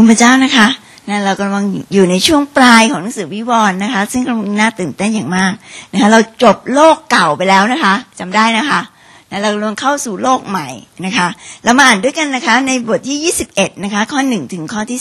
คุณพระเจ้านะคะเรากำลังอยู่ในช่วงปลายของหนังสือวิวรณ์นะคะซึ่งกำลังน่าตื่นเต้นอย่างมากนะคะเราจบโลกเก่าไปแล้วนะคะจำได้นะคะเรากำลังเข้าสู่โลกใหม่นะคะเรามาอ่านด้วยกันนะคะในบทที่21นะคะข้อ1ถึงข้อที่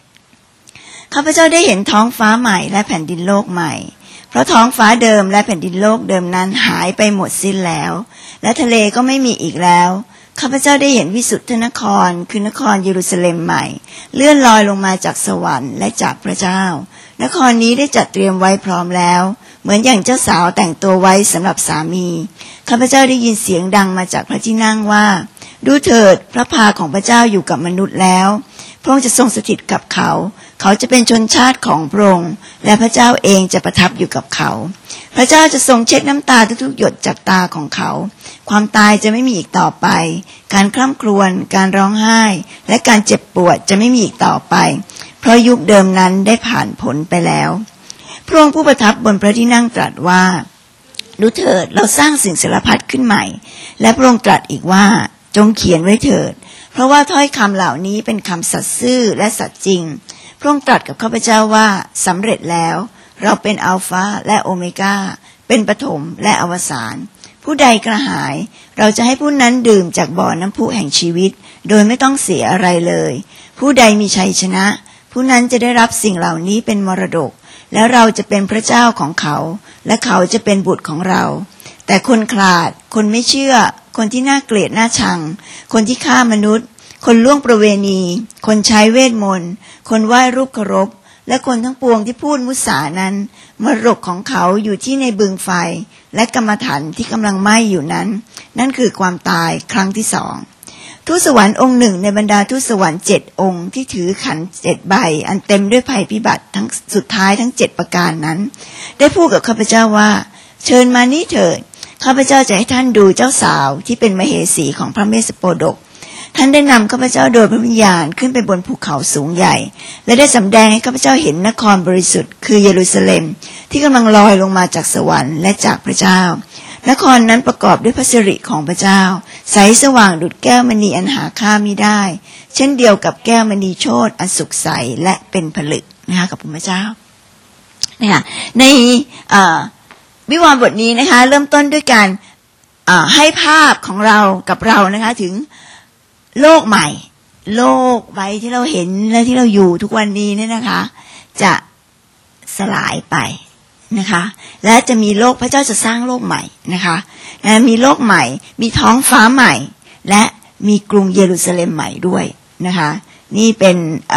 11ข้าพเจ้าได้เห็นท้องฟ้าใหม่และแผ่นดินโลกใหม่เพราะท้องฟ้าเดิมและแผ่นดินโลกเดิมนั้นหายไปหมดสิ้นแล้วและทะเลก็ไม่มีอีกแล้วข้าพเจ้าได้เห็นวิสุทธินครคือนครเยรูซาเล็มใหม่เลื่อนลอยลงมาจากสวรรค์และจากพระเจ้านครนี้ได้จัดเตรียมไว้พร้อมแล้วเหมือนอย่างเจ้าสาวแต่งตัวไว้สำหรับสามีข้าพเจ้าได้ยินเสียงดังมาจากพระที่นั่งว่าดูเถิดพระพาของพระเจ้าอยู่กับมนุษย์แล้วพระองค์จะทรงสถิตกับเขาเขาจะเป็นชนชาติของพระองค์และพระเจ้าเองจะประทับอยู่กับเขาพระเจ้าจะทรงเช็ดน้ำตาทุกๆหยดจากตาของเขาความตายจะไม่มีอีกต่อไปการคร่ำครวญการร้องไห้และการเจ็บปวดจะไม่มีอีกต่อไปเพราะยุคเดิมนั้นได้ผ่านพ้นไปแล้วพระองค์ผู้ประทับบนพระที่นั่งตรัสว่าดูเถิดเราสร้างสิ่งสารพัดขึ้นใหม่และพระองค์ตรัสอีกว่าจงเขียนไว้เถิดเพราะว่าถ้อยคำเหล่านี้เป็นคำสัตย์ซื่อและสัตย์จริงพระองค์ตรัสกับข้าพเจ้าว่าสำเร็จแล้วเราเป็นอัลฟาและโอเมก้าเป็นปฐมและอวสานผู้ใดกระหายเราจะให้ผู้นั้นดื่มจากบ่อน้ำพุแห่งชีวิตโดยไม่ต้องเสียอะไรเลยผู้ใดมีชัยชนะผู้นั้นจะได้รับสิ่งเหล่านี้เป็นมรดกแล้วเราจะเป็นพระเจ้าของเขาและเขาจะเป็นบุตรของเราแต่คนขลาดคนไม่เชื่อคนที่น่าเกลียดน่าชังคนที่ฆ่ามนุษย์คนล่วงประเวณีคนใช้เวทมนต์คนไหว้รูปเคารพและคนทั้งปวงที่พูดมุสานั้นมรดกของเขาอยู่ที่ในบึงไฟและกรรมฐานที่กำลังไหม้อยู่นั้นนั่นคือความตายครั้งที่สองทูตสวรรค์องค์หนึ่งในบรรดาทูตสวรรค์7องค์ที่ถือขัน7ใบอันเต็มด้วยภัยพิบัติทั้งสุดท้ายทั้ง7ประการนั้นได้พูดกับข้าพเจ้าว่าเชิญมานี่เถิดข้าพเจ้าจะให้ท่านดูเจ้าสาวที่เป็นมเหสีของพระเมสสโปดกท่านได้นำข้าพเจ้าโดยพระวิญญาณขึ้นไปบนภูเขาสูงใหญ่และได้สำแดงให้ข้าพเจ้าเห็นนครบริสุทธิ์คือเยรูซาเล็มที่กำลังลอยลงมาจากสวรรค์และจากพระเจ้านครนั้นประกอบด้วยพระสิริของพระเจ้าใสสว่างดุจแก้วมณีอันหาค่ามิได้เช่นเดียวกับแก้วมณีโชติอันสุขใสและเป็นผลึกนะคะกับพระเจ้านะคะในวิวรณ์บทนี้นะคะเริ่มต้นด้วยการให้ภาพของเรากับเรานะคะถึงโลกใหม่โลกใบที่เราเห็นและที่เราอยู่ทุกวันนี้เนี่ยนะคะจะสลายไปนะคะและจะมีโลกพระเจ้าจะสร้างโลกใหม่นะคะมีโลกใหม่มีท้องฟ้าใหม่และมีกรุงเยรูซาเล็มใหม่ด้วยนะคะนี่เป็น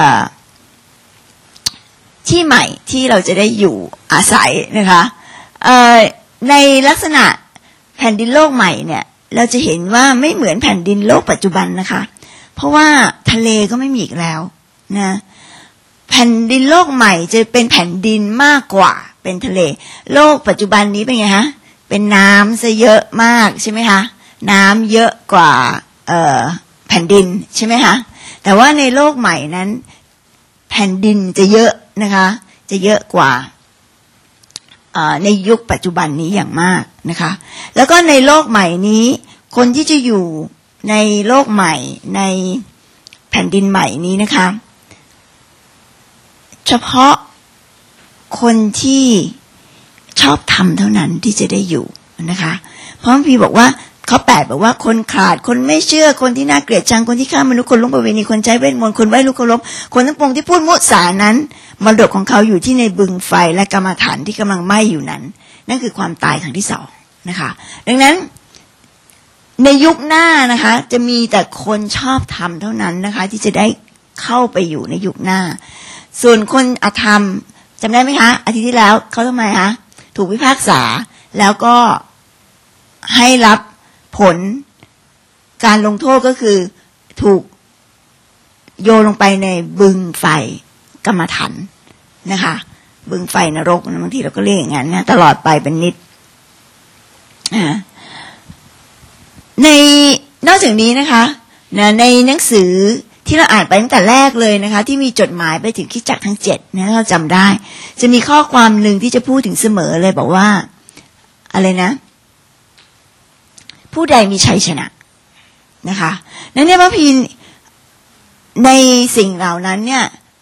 ที่ใหม่ที่เราจะได้อยู่อาศัยนะคะในลักษณะแผ่นดินโลกใหม่เนี่ยเราจะเห็นว่าไม่เหมือนแผ่นดินโลกปัจจุบันนะคะเพราะว่าทะเลก็ไม่มีอีกแล้วนะแผ่นดินโลกใหม่จะเป็นแผ่นดินมากกว่าเป็นทะเลโลกปัจจุบันนี้เป็นไงฮะเป็นน้ำซะเยอะมากใช่ไหมคะน้ำเยอะกว่าแผ่นดินใช่ไหมคะแต่ว่าในโลกใหม่นั้นแผ่นดินจะเยอะนะคะจะเยอะกว่าในยุคปัจจุบันนี้อย่างมากนะคะแล้วก็ในโลกใหม่นี้คนที่จะอยู่ในโลกใหม่ในแผ่นดินใหม่นี้นะคะเฉพาะคนที่ชอบธรรมเท่านั้นที่จะได้อยู่นะคะเพราะพระพีบอกว่าข้อ8บอกว่าคนขาดคนไม่เชื่อคนที่น่าเกลียดชังคนที่ฆ่ามนุษย์คนล่วงประเวณีคนใช้เวทมนต์คนไหว้รูปเคารพคนทั้งปวงที่พูดมุสานั้นมรดกของเขาอยู่ที่ในบึงไฟและกรรมฐานที่กำลังไหม้อยู่นั้นนั่นคือความตายครั้งที่สองนะคะดังนั้นในยุคหน้านะคะจะมีแต่คนชอบธรรมเท่านั้นนะคะที่จะได้เข้าไปอยู่ในยุคหน้าส่วนคนอธรรมจำได้ไหมคะอาทิตย์ที่แล้วเขาทำไมคะถูกพิพากษาแล้วก็ให้รับผลการลงโทษก็คือถูกโยนลงไปในบึงไฟกรรมฐานนะคะบึงไฟนรกบางทีเราก็เรียกอย่างนั้นนะตลอดไปเป็นนิจในนอกจากนี้นะคะในหนังสือที่เราอ่านไปตั้งแต่แรกเลยนะคะที่มีจดหมายไปถึงคริสตจักรทั้ง7นะเราจำได้จะมีข้อความหนึ่งที่จะพูดถึงเสมอเลยบอกว่าอะไรนะผู้ใดมีชัยชนะนะคะนั่นเนี่ยพระพีในสิ่งเหล่านั้นเนี่ย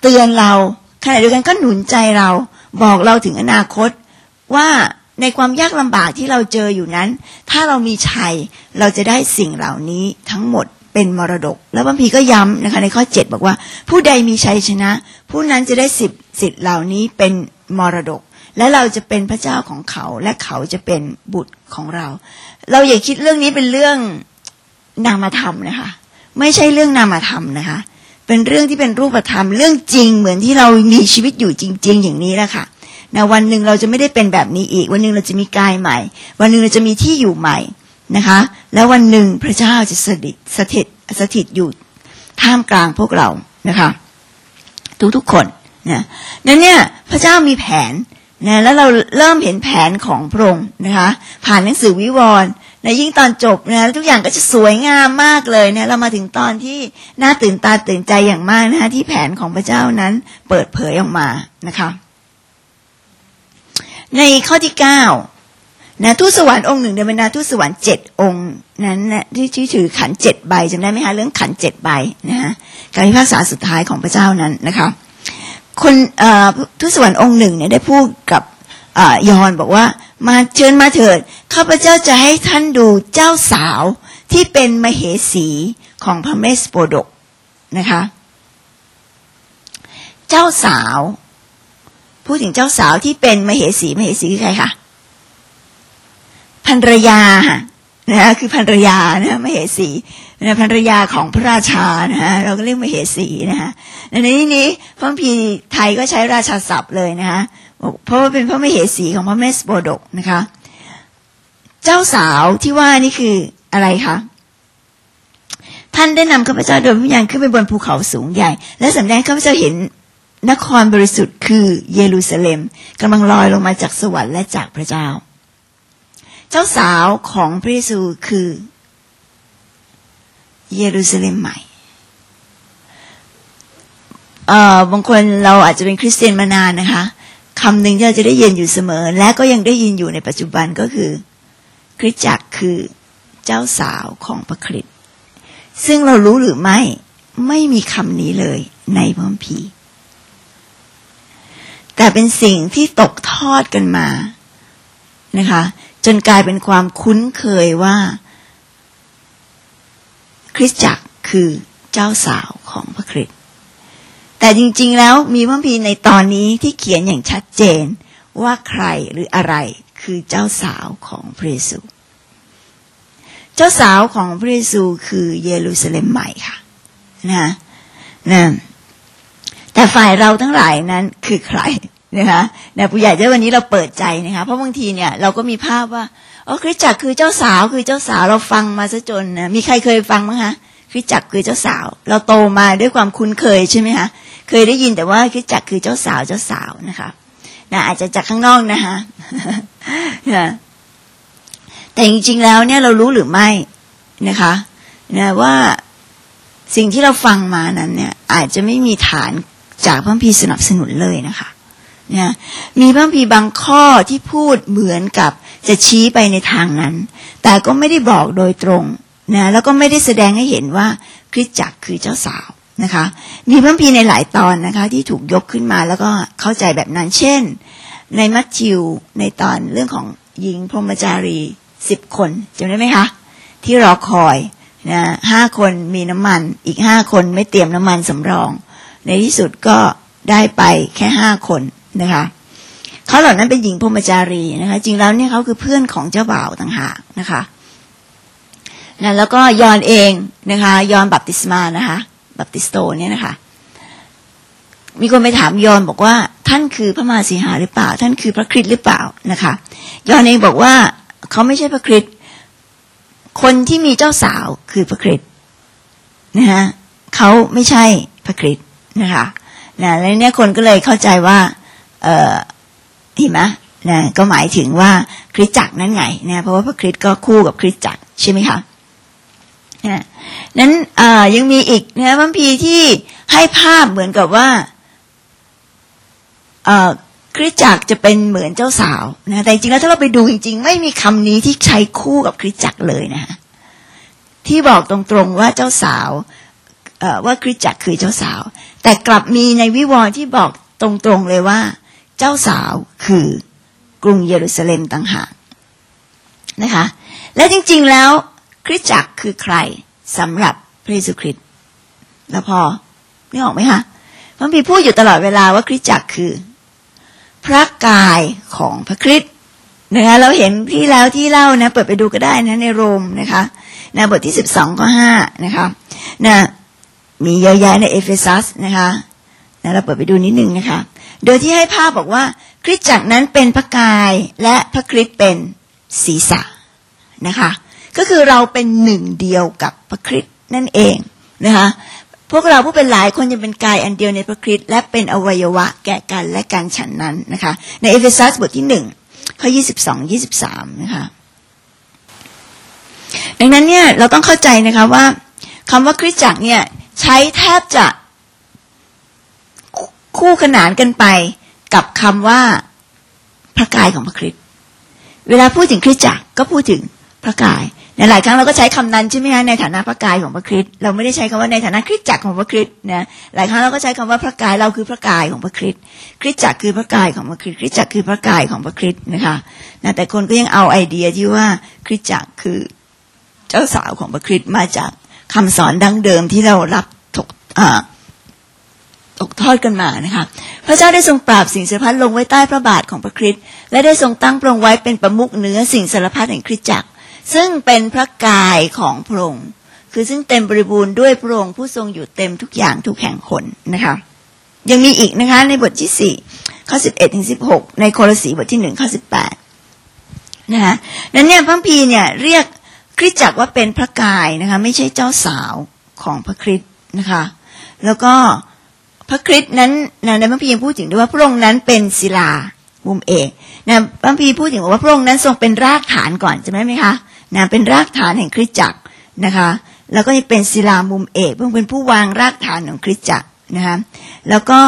เตือนเราขณะเดียวกันก็หนุนใจเราบอกเราถึงอนาคตว่าในความยากลำบากที่เราเจออยู่นั้นถ้าเรามีชัยเราจะได้สิ่งเหล่านี้ทั้งหมดเป็นมรดกแล้วพระคัมภีร์ก็ย้ำนะคะในข้อ7บอกว่าผู้ใดมีชัยชนะผู้นั้นจะได้สิทธิ์เหล่านี้เป็นมรดกและเราจะเป็นพระเจ้าของเขาและเขาจะเป็นบุตรของเราอย่าคิดเรื่องนี้เป็นเรื่องนามธรรมนะคะไม่ใช่เรื่องนามธรรมนะคะเป็นเรื่องที่เป็นรูปธรรมเรื่องจริงเหมือนที่เรามีชีวิตอยู่จริงๆอย่างนี้แหละค่ะวันหนึ่งเราจะไม่ได้เป็นแบบนี้อีกวันหนึ่งเราจะมีกายใหม่วันหนึ่งเราจะมีที่อยู่ใหม่นะคะแล้ววันหนึ่งพระเจ้าจะสถิตอยู่ท่ามกลางพวกเรานะคะทุกคนนะนั้นเนี่ยพระเจ้ามีแผนนะแล้วเราเริ่มเห็นแผนของพระองค์นะคะผ่านหนังสือวิวรณ์นะยิ่งตอนจบนะทุกอย่างก็จะสวยงามมากเลยนะเรามาถึงตอนที่น่าตื่นตาตื่นใจอย่างมากนะคะที่แผนของพระเจ้านั้นเปิดเผยออกมานะคะในข้อที่9นะทูตสวรรค์องค์หนึ่งในบรรดาทูตสวรรค์7องค์นั้นนะที่ถือขัน7ใบจำได้ไหมคะเรื่องขัน7ใบนะฮะการพิพากษาสุดท้ายของพระเจ้านั้นนะคะคนทูตสวรรค์องค์หนึ่งเนี่ยได้พูดกับยอห์นบอกว่ามาเชิญมาเถิดข้าพเจ้าจะให้ท่านดูเจ้าสาวที่เป็นมเหสีของพระเมสโปดกนะคะเจ้าสาวพูดถึงเจ้าสาวที่เป็นมเหสีคือใครคะภรรยานะคือภรรยานะมเหสีนะภรรยาของพระราชานะเราก็เรียกมเหสีนะคะในนี้พระคัมภีร์ไทยก็ใช้ราชาศัพท์เลยนะคะเพราะว่าเป็นพระมเหสีของพระเมสโปดกนะคะเจ้าสาวที่ว่านี่คืออะไรคะท่านได้นำข้าพเจ้าโดยวิญญาณขึ้นไปบนภูเขาสูงใหญ่และสำแดงข้าพเจ้าเห็นนครบริสุทธิ์คือเยรูซาเล็มกำลังลอยลงมาจากสวรรค์และจากพระเจ้าเจ้าสาวของพระเยซูคือเยรูซาเล็มใหม่บางคนเราอาจจะเป็นคริสเตียนมานานนะคะคำหนึ่งที่เราจะได้ยินอยู่เสมอและก็ยังได้ยินอยู่ในปัจจุบันก็คือคริสตจักรคือเจ้าสาวของพระคริสต์ซึ่งเรารู้หรือไม่มีคำนี้เลยในพระคัมภีร์แต่เป็นสิ่งที่ตกทอดกันมานะคะจนกลายเป็นความคุ้นเคยว่าคริสตจักรคือเจ้าสาวของพระคริสต์แต่จริงๆแล้วมีพระคัมภีร์ในตอนนี้ที่เขียนอย่างชัดเจนว่าใครหรืออะไรคือเจ้าสาวของพระเยซูเจ้าสาวของพระเยซูคือเยรูซาเล็มใหม่ค่ะนะแต่ฝ่ายเราทั้งหลายนั้นคือใครนะคะผู้ใหญ่ในวันนี้เราเปิดใจนะคะเพราะบางทีเนี่ยเราก็มีภาพว่าคริสตจักรคือเจ้าสาวเราฟังมาซะจนนะมีใครเคยฟังมั้ยคะคริสตจักรคือเจ้าสาวเราโตมาด้วยความคุ้นเคยใช่ไหมคะเคยได้ยินแต่ว่าคริสตจักรคือเจ้าสาวนะคะอาจจะจากข้างนอกนะคะแต่จริงๆแล้วเนี่ยเรารู้หรือไม่นะคะว่าสิ่งที่เราฟังมานั้นเนี่ยอาจจะไม่มีฐานจากพระคัมภีร์สนับสนุนเลยนะคะมีพระคัมภีร์บางข้อที่พูดเหมือนกับจะชี้ไปในทางนั้นแต่ก็ไม่ได้บอกโดยตรงนะแล้วก็ไม่ได้แสดงให้เห็นว่าคริสตจักรคือเจ้าสาวนะคะมีพระคัมภีร์ในหลายตอนนะคะที่ถูกยกขึ้นมาแล้วก็เข้าใจแบบนั้นเช่นในมัทธิวในตอนเรื่องของหญิงพรหมจารี10 คนจำได้ไหมคะที่รอคอยนะ5 คนมีน้ำมันอีก5 คนไม่เตรียมน้ำมันสำรองในที่สุดก็ได้ไปแค่5 คนนะคะเขาเหล่านั้นเป็นหญิงพรหมจารีนะคะจริงแล้วเนี่ยเขาคือเพื่อนของเจ้าบ่าวต่างหากนะคะแล้วก็ยอห์นเองนะคะยอห์นบัพติศมานะคะบัพติสโตเนี่ยนะคะมีคนไปถามยอห์นบอกว่าท่านคือพระมหาสีหาหรือเปล่าท่านคือพระคริสต์หรือเปล่านะคะยอห์นเองบอกว่าเขาไม่ใช่พระคริสต์คนที่มีเจ้าสาวคือพระคริสต์นะคะเขาไม่ใช่พระคริสต์นะคะแล้วเนี่ยคนก็เลยเข้าใจว่าเห็นไหมก็หมายถึงว่าคริสตจักรนั่นไงเพราะว่าพระคริสต์ก็คู่กับคริสตจักรใช่ไหมคะนั้นยังมีอีกพระคัมภีร์ที่ให้ภาพเหมือนกับว่าคริสตจักรจะเป็นเหมือนเจ้าสาวแต่จริงๆแล้วถ้าเราไปดูจริงๆไม่มีคำนี้ที่ใช้คู่กับคริสตจักรเลยนะที่บอกตรงๆว่าเจ้าสาวว่าคริสตจักรคือเจ้าสาวแต่กลับมีในวิวรณ์ที่บอกตรงๆเลยว่าเจ้าสาวคือกรุงเยรูซาเล็มต่างหากนะคะและจริงๆแล้วคริสตจักรคือใครสำหรับพระเยซูคริสต์แล้วพอนึกออกไหมคะพระพี่พูดอยู่ตลอดเวลาว่าคริสตจักรคือพระกายของพระคริสต์นะคะเราเห็นที่แล้วที่เล่านะเปิดไปดูก็ได้นะในโรมนะคะในบทที่12ข้อ5นะคะนะมีเยอะแยะในเอเฟซัสนะคะนะเราเปิดไปดูนิดนึงนะคะโดยที่ให้ภาพบอกว่าคริสตจักรนั้นเป็นพระกายและพระคริสต์เป็นศีรษะนะคะก็คือเราเป็นหนึ่งเดียวกับพระคริสต์นั่นเองนะคะพวกเราผู้เป็นหลายคนจะเป็นกายอันเดียวในพระคริสต์และเป็นอวัยวะแก่กันและกันฉันนั้นนะคะในเอเฟซัสบทที่1ข้อ22-23นะคะดังนั้นเนี่ยเราต้องเข้าใจนะคะว่าคำว่าคริสตจักรเนี่ยใช้แทบจะคู่ขนานกันไปกับคำว่าพระกายของพระคริสต์เวลาพูดถึงคริสตจักรก็พูดถึงพระกายในหลายครั้งเราก็ใช้คำนั้นใช่ไหมคะในฐานะพระกายของพระคริสต์เราไม่ได้ใช้คำว่าในฐานะคริสตจักรของพระคริสต์นะหลายครั้งเราก็ใช้คำว่าพระกายเราคือพระกายของพระคริสต์คริสตจักรคือพระกายของพระคริสต์คริสตจักรคือพระกายของพระคริสต์นะคะนะแต่คนก็ยังเอาไอเดียที่ว่าคริสตจักรคือเจ้าสาวของพระคริสต์มาจากคำสอนดั้งเดิมที่เรารับตกทอดกันมานะคะพระเจ้าได้ทรงปราบสิ่งสารพัดลงไว้ใต้พระบาทของพระคริสต์และได้ทรงตั้งพระองค์ไว้เป็นประมุขเหนือสิ่งสารพัดแห่งคริสตจักรซึ่งเป็นพระกายของพระองค์คือซึ่งเต็มบริบูรณ์ด้วยพระองค์ผู้ทรงอยู่เต็มทุกอย่างทุกแห่งหนนะคะยังมีอีกนะคะในบทที่4ข้อ11-16ในโคโลสีบทที่1ข้อ18นะคะนั้นเนี่ยพระคัมภีร์เนี่ยเรียกคริสตจักรว่าเป็นพระกายนะคะไม่ใช่เจ้าสาวของพระคริสต์นะคะแล้วก็พระคริสต์นั้นในพระคัมภีร์ยังพูดถึงด้วยว่าพระองค์นั้นเป็นศิลามุมเอกนะพระคัมภีร์พูดถึงว่าพระองค์นั้นทรงเป็นรากฐานก่อนจำได้ไหมคะนะเป็นรากฐานแห่งคริสตจักรนะคะแล้วก็ยังเป็นศิลามุมเอกพระองค์เป็นผู้วางรากฐานของคริสตจักรนะคะแล้วก็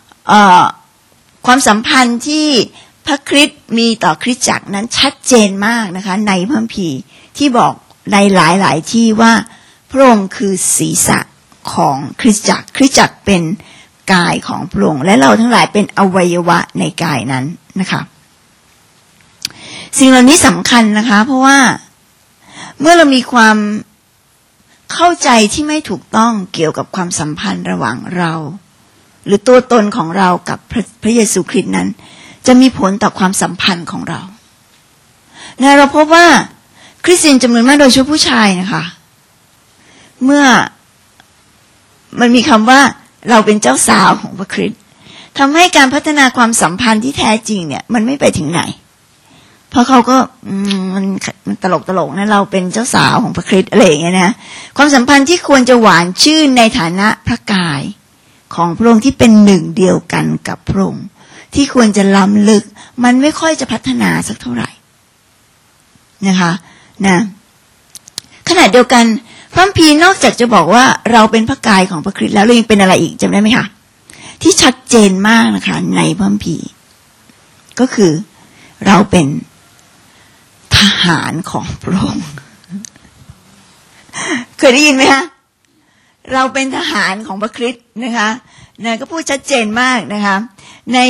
ความสัมพันธ์ที่พระคริสต์มีต่อคริสตจักรนั้นชัดเจนมากนะคะในพระคัมภีร์ที่บอกในหลายๆที่ว่าพระองค์คือศีรษะของคริสตจักรคริสตจักรเป็นกายของพระองค์และเราทั้งหลายเป็นอวัยวะในกายนั้นนะคะสิ่งเหล่านี้สำคัญนะคะเพราะว่าเมื่อเรามีความเข้าใจที่ไม่ถูกต้องเกี่ยวกับความสัมพันธ์ระหว่างเราหรือตัวตนของเรากับพระเยซูคริสต์นั้นจะมีผลต่อความสัมพันธ์ของเราเราพบว่าคริสเตียนจำนวนมากโดยเฉพาะผู้ชายนะคะเมื่อมันมีคำว่าเราเป็นเจ้าสาวของพระคริสต์ทำให้การพัฒนาความสัมพันธ์ที่แท้จริงเนี่ยมันไม่ไปถึงไหนเพราะเขาก็มันตลกนะเราเป็นเจ้าสาวของพระคริสต์อะไรอย่างเงี้ยนะความสัมพันธ์ที่ควรจะหวานชื่นในฐานะพระกายของพระองค์ที่เป็นหนึ่งเดียวกันกับพระองค์ที่ควรจะล้ำลึกมันไม่ค่อยจะพัฒนาสักเท่าไหร่นะคะนะขณะเดียวกันพระคัมภีร์นอกจากจะบอกว่าเราเป็นพระกายของพระคริสต์แล้วเรายังเป็นอะไรอีกจำได้ไหมคะที่ชัดเจนมากนะคะในพระคัมภีร์ก็คือเราเป็นทหารของพระองค์เคยได้ยินไหมคะเราเป็นทหารของพระคริสต์นะคะก็พูดชัดเจนมากนะคะใน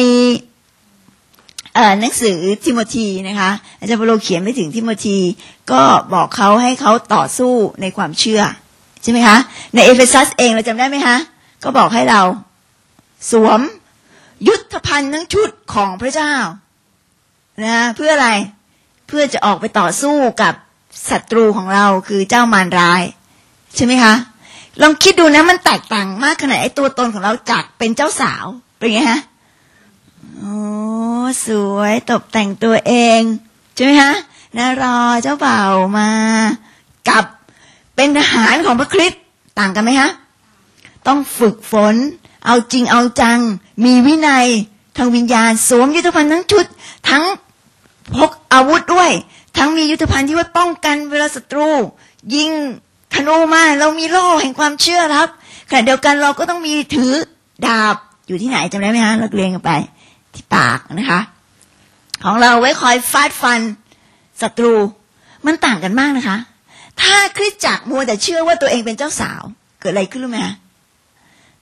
หนังสือทิโมธีนะคะอาจารย์เปโลเขียนไปถึงทิโมธีก็บอกเขาให้เขาต่อสู้ในความเชื่อใช่ไหมคะในเอเฟซัสเองเราจำได้ไหมคะก็บอกให้เราสวมยุทธภัณฑ์ทั้งชุดของพระเจ้านะเพื่ออะไรเพื่อจะออกไปต่อสู้กับศัตรูของเราคือเจ้ามารร้ายใช่ไหมคะลองคิดดูนะมันแตกต่างมากขนาดไอ้ตัวตนของเราจากเป็นเจ้าสาวเป็นไงฮะโอ้สวยตบแต่งตัวเองใช่ไหมฮะรอเจ้าบ่าวมากับเป็นทหารของพระคริสต์ต่างกันไหมฮะต้องฝึกฝนเอาจริงเอาจังมีวินัยทางวิญญาณสวมยุทธภัณฑ์ทั้งชุดทั้งพกอาวุธด้วยทั้งมียุทธภัณฑ์ที่ไว้ป้องกันเวลาศัตรูยิงธนูมาเรามีโล่แห่งความเชื่อครับขณะเดียวกันเราก็ต้องมีถือดาบอยู่ที่ไหนจำได้ไหมฮะเราเรียนกันไปที่ปากนะคะของเราไว้คอยฟาดฟันศัตรูมันต่างกันมากนะคะถ้าคริสตจักรมัวแต่เชื่อว่าตัวเองเป็นเจ้าสาวเกิดอะไรขึ้นรู้ไหมฮะ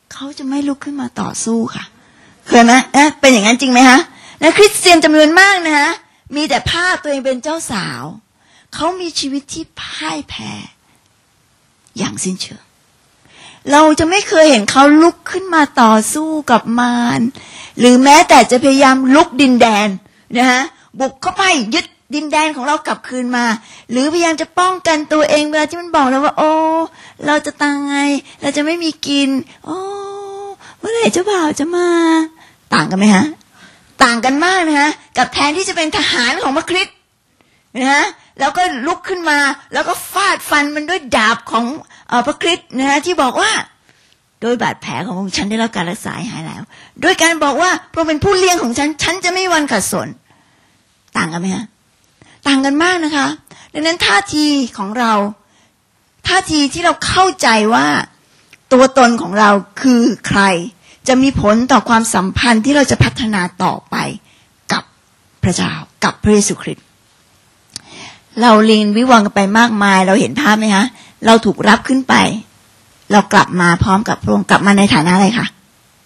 เขาจะไม่ลุกขึ้นมาต่อสู้ค่ะเคยไหมเป็นอย่างนั้นจริงไหมคะและคริสเตียนจำนวนมากนะคะมีแต่ภาพตัวเองเป็นเจ้าสาวเขามีชีวิตที่พ่ายแพ้อย่างสิ้นเชิงเราจะไม่เคยเห็นเขาลุกขึ้นมาต่อสู้กับมารหรือแม้แต่จะพยายามลุกดินแดนนะฮะบุกเข้าไปยึดดินแดนของเรากลับคืนมาหรือพยายามจะป้องกันตัวเองเวลาที่มันบอกเราว่าโอ้เราจะตายเราจะไม่มีกินโอ้เมื่อไหร่เจ้าบ่าวจะมาต่างกันไหมฮะต่างกันมากนะฮะกับแทนที่จะเป็นทหารของพระคริสต์นะฮะแล้วก็ลุกขึ้นมาแล้วก็ฟาดฟันมันด้วยดาบของพระคริสต์นะฮะที่บอกว่าโดยบาดแผลของพระองค์ฉันได้รับการรักษาหายแล้วโดยการบอกว่าพระองค์เป็นผู้เลี้ยงของฉันจะไม่มีวันขัดสนต่างกันไหมฮะต่างกันมากนะคะดังนั้นท่าทีของเราท่าทีที่เราเข้าใจว่าตัวตนของเราคือใครจะมีผลต่อความสัมพันธ์ที่เราจะพัฒนาต่อไปกับพระเจ้ากับพระเยซูคริสต์เราเรียนวิวรณ์กันไปมากมายเราเห็นภาพไหมคะเราถูกรับขึ้นไปเรากลับมาพร้อมกับพระองค์กลับมาในฐานะอะไรคะ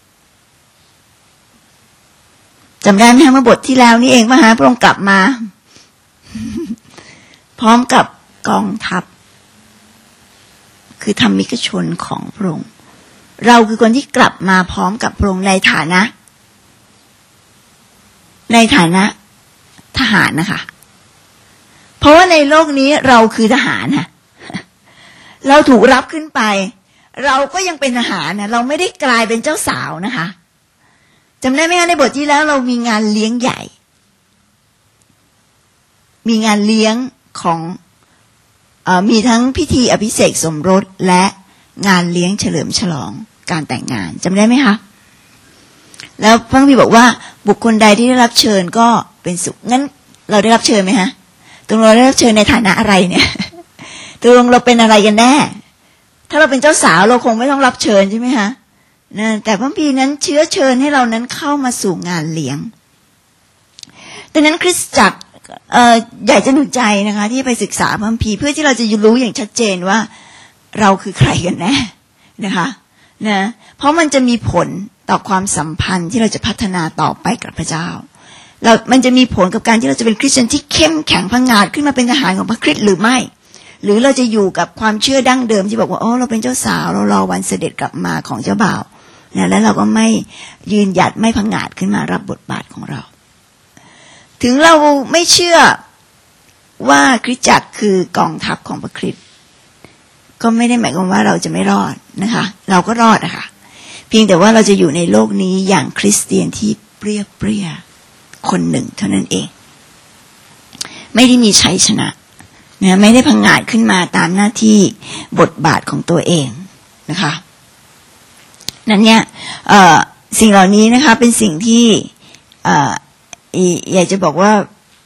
จำได้ไหมคะเมื่อบทที่แล้วนี่เองว่าพระองค์กลับมา พร้อมกับกองทัพคือธรรมิกชนของพระองค์เราคือคนที่กลับมาพร้อมกับพระองค์ในฐานะทหารนะคะเพราะว่าในโลกนี้เราคือทหารค่ะเราถูกรับขึ้นไปเราก็ยังเป็นทหารนะเราไม่ได้กลายเป็นเจ้าสาวนะคะจำได้ไหมคะในบทที่แล้วเรามีงานเลี้ยงใหญ่มีงานเลี้ยงของมีทั้งพิธีอภิเษกสมรสและงานเลี้ยงเฉลิมฉลองการแต่งงานจำได้ไหมคะแล้วพระคัมภีร์บอกว่าบุคคลใดที่ได้รับเชิญก็เป็นสุขงั้นเราได้รับเชิญไหมคะตรงเราได้รับเชิญในฐานะอะไรเนี่ยตรงเราเป็นอะไรกันแน่ถ้าเราเป็นเจ้าสาวเราคงไม่ต้องรับเชิญใช่ไหมคะนะแต่พระคัมภีร์นั้นเชื้อเชิญให้เรานั้นเข้ามาสู่งานเลี้ยงดังนั้นคริสตจักรอยากจะหนุนใจนะคะที่ไปศึกษาพระคัมภีร์เพื่อที่เราจะรู้อย่างชัดเจนว่าเราคือใครกันแน่นะคะนะเพราะมันจะมีผลต่อความสัมพันธ์ที่เราจะพัฒนาต่อไปกับพระเจ้ามันจะมีผลกับการที่เราจะเป็นคริสเตียนที่เข้มแข็งพังงาดขึ้นมาเป็นทหารของพระคริสต์หรือไม่หรือเราจะอยู่กับความเชื่อดั้งเดิมที่บอกว่าโอ้เราเป็นเจ้าสาวเรารอวันเสด็จกลับมาของเจ้าบ่าวนะแล้วเราก็ไม่ยืนหยัดไม่พังงาดขึ้นมารับบทบาทของเราถึงเราไม่เชื่อว่าคริสตจักรคือกองทัพของพระคริสต์ก็ไม่ได้หมายความว่าเราจะไม่รอดนะคะเราก็รอดนะคะเพียงแต่ว่าเราจะอยู่ในโลกนี้อย่างคริสเตียนที่เปรี้ยคนหนึ่งเท่านั้นเองไม่ได้มีชัยชนะนะไม่ได้พังงาดขึ้นมาตามหน้าที่บทบาทของตัวเองนะคะนั้นเนี่ยสิ่งเหล่านี้นะคะเป็นสิ่งที่อยากจะบอกว่า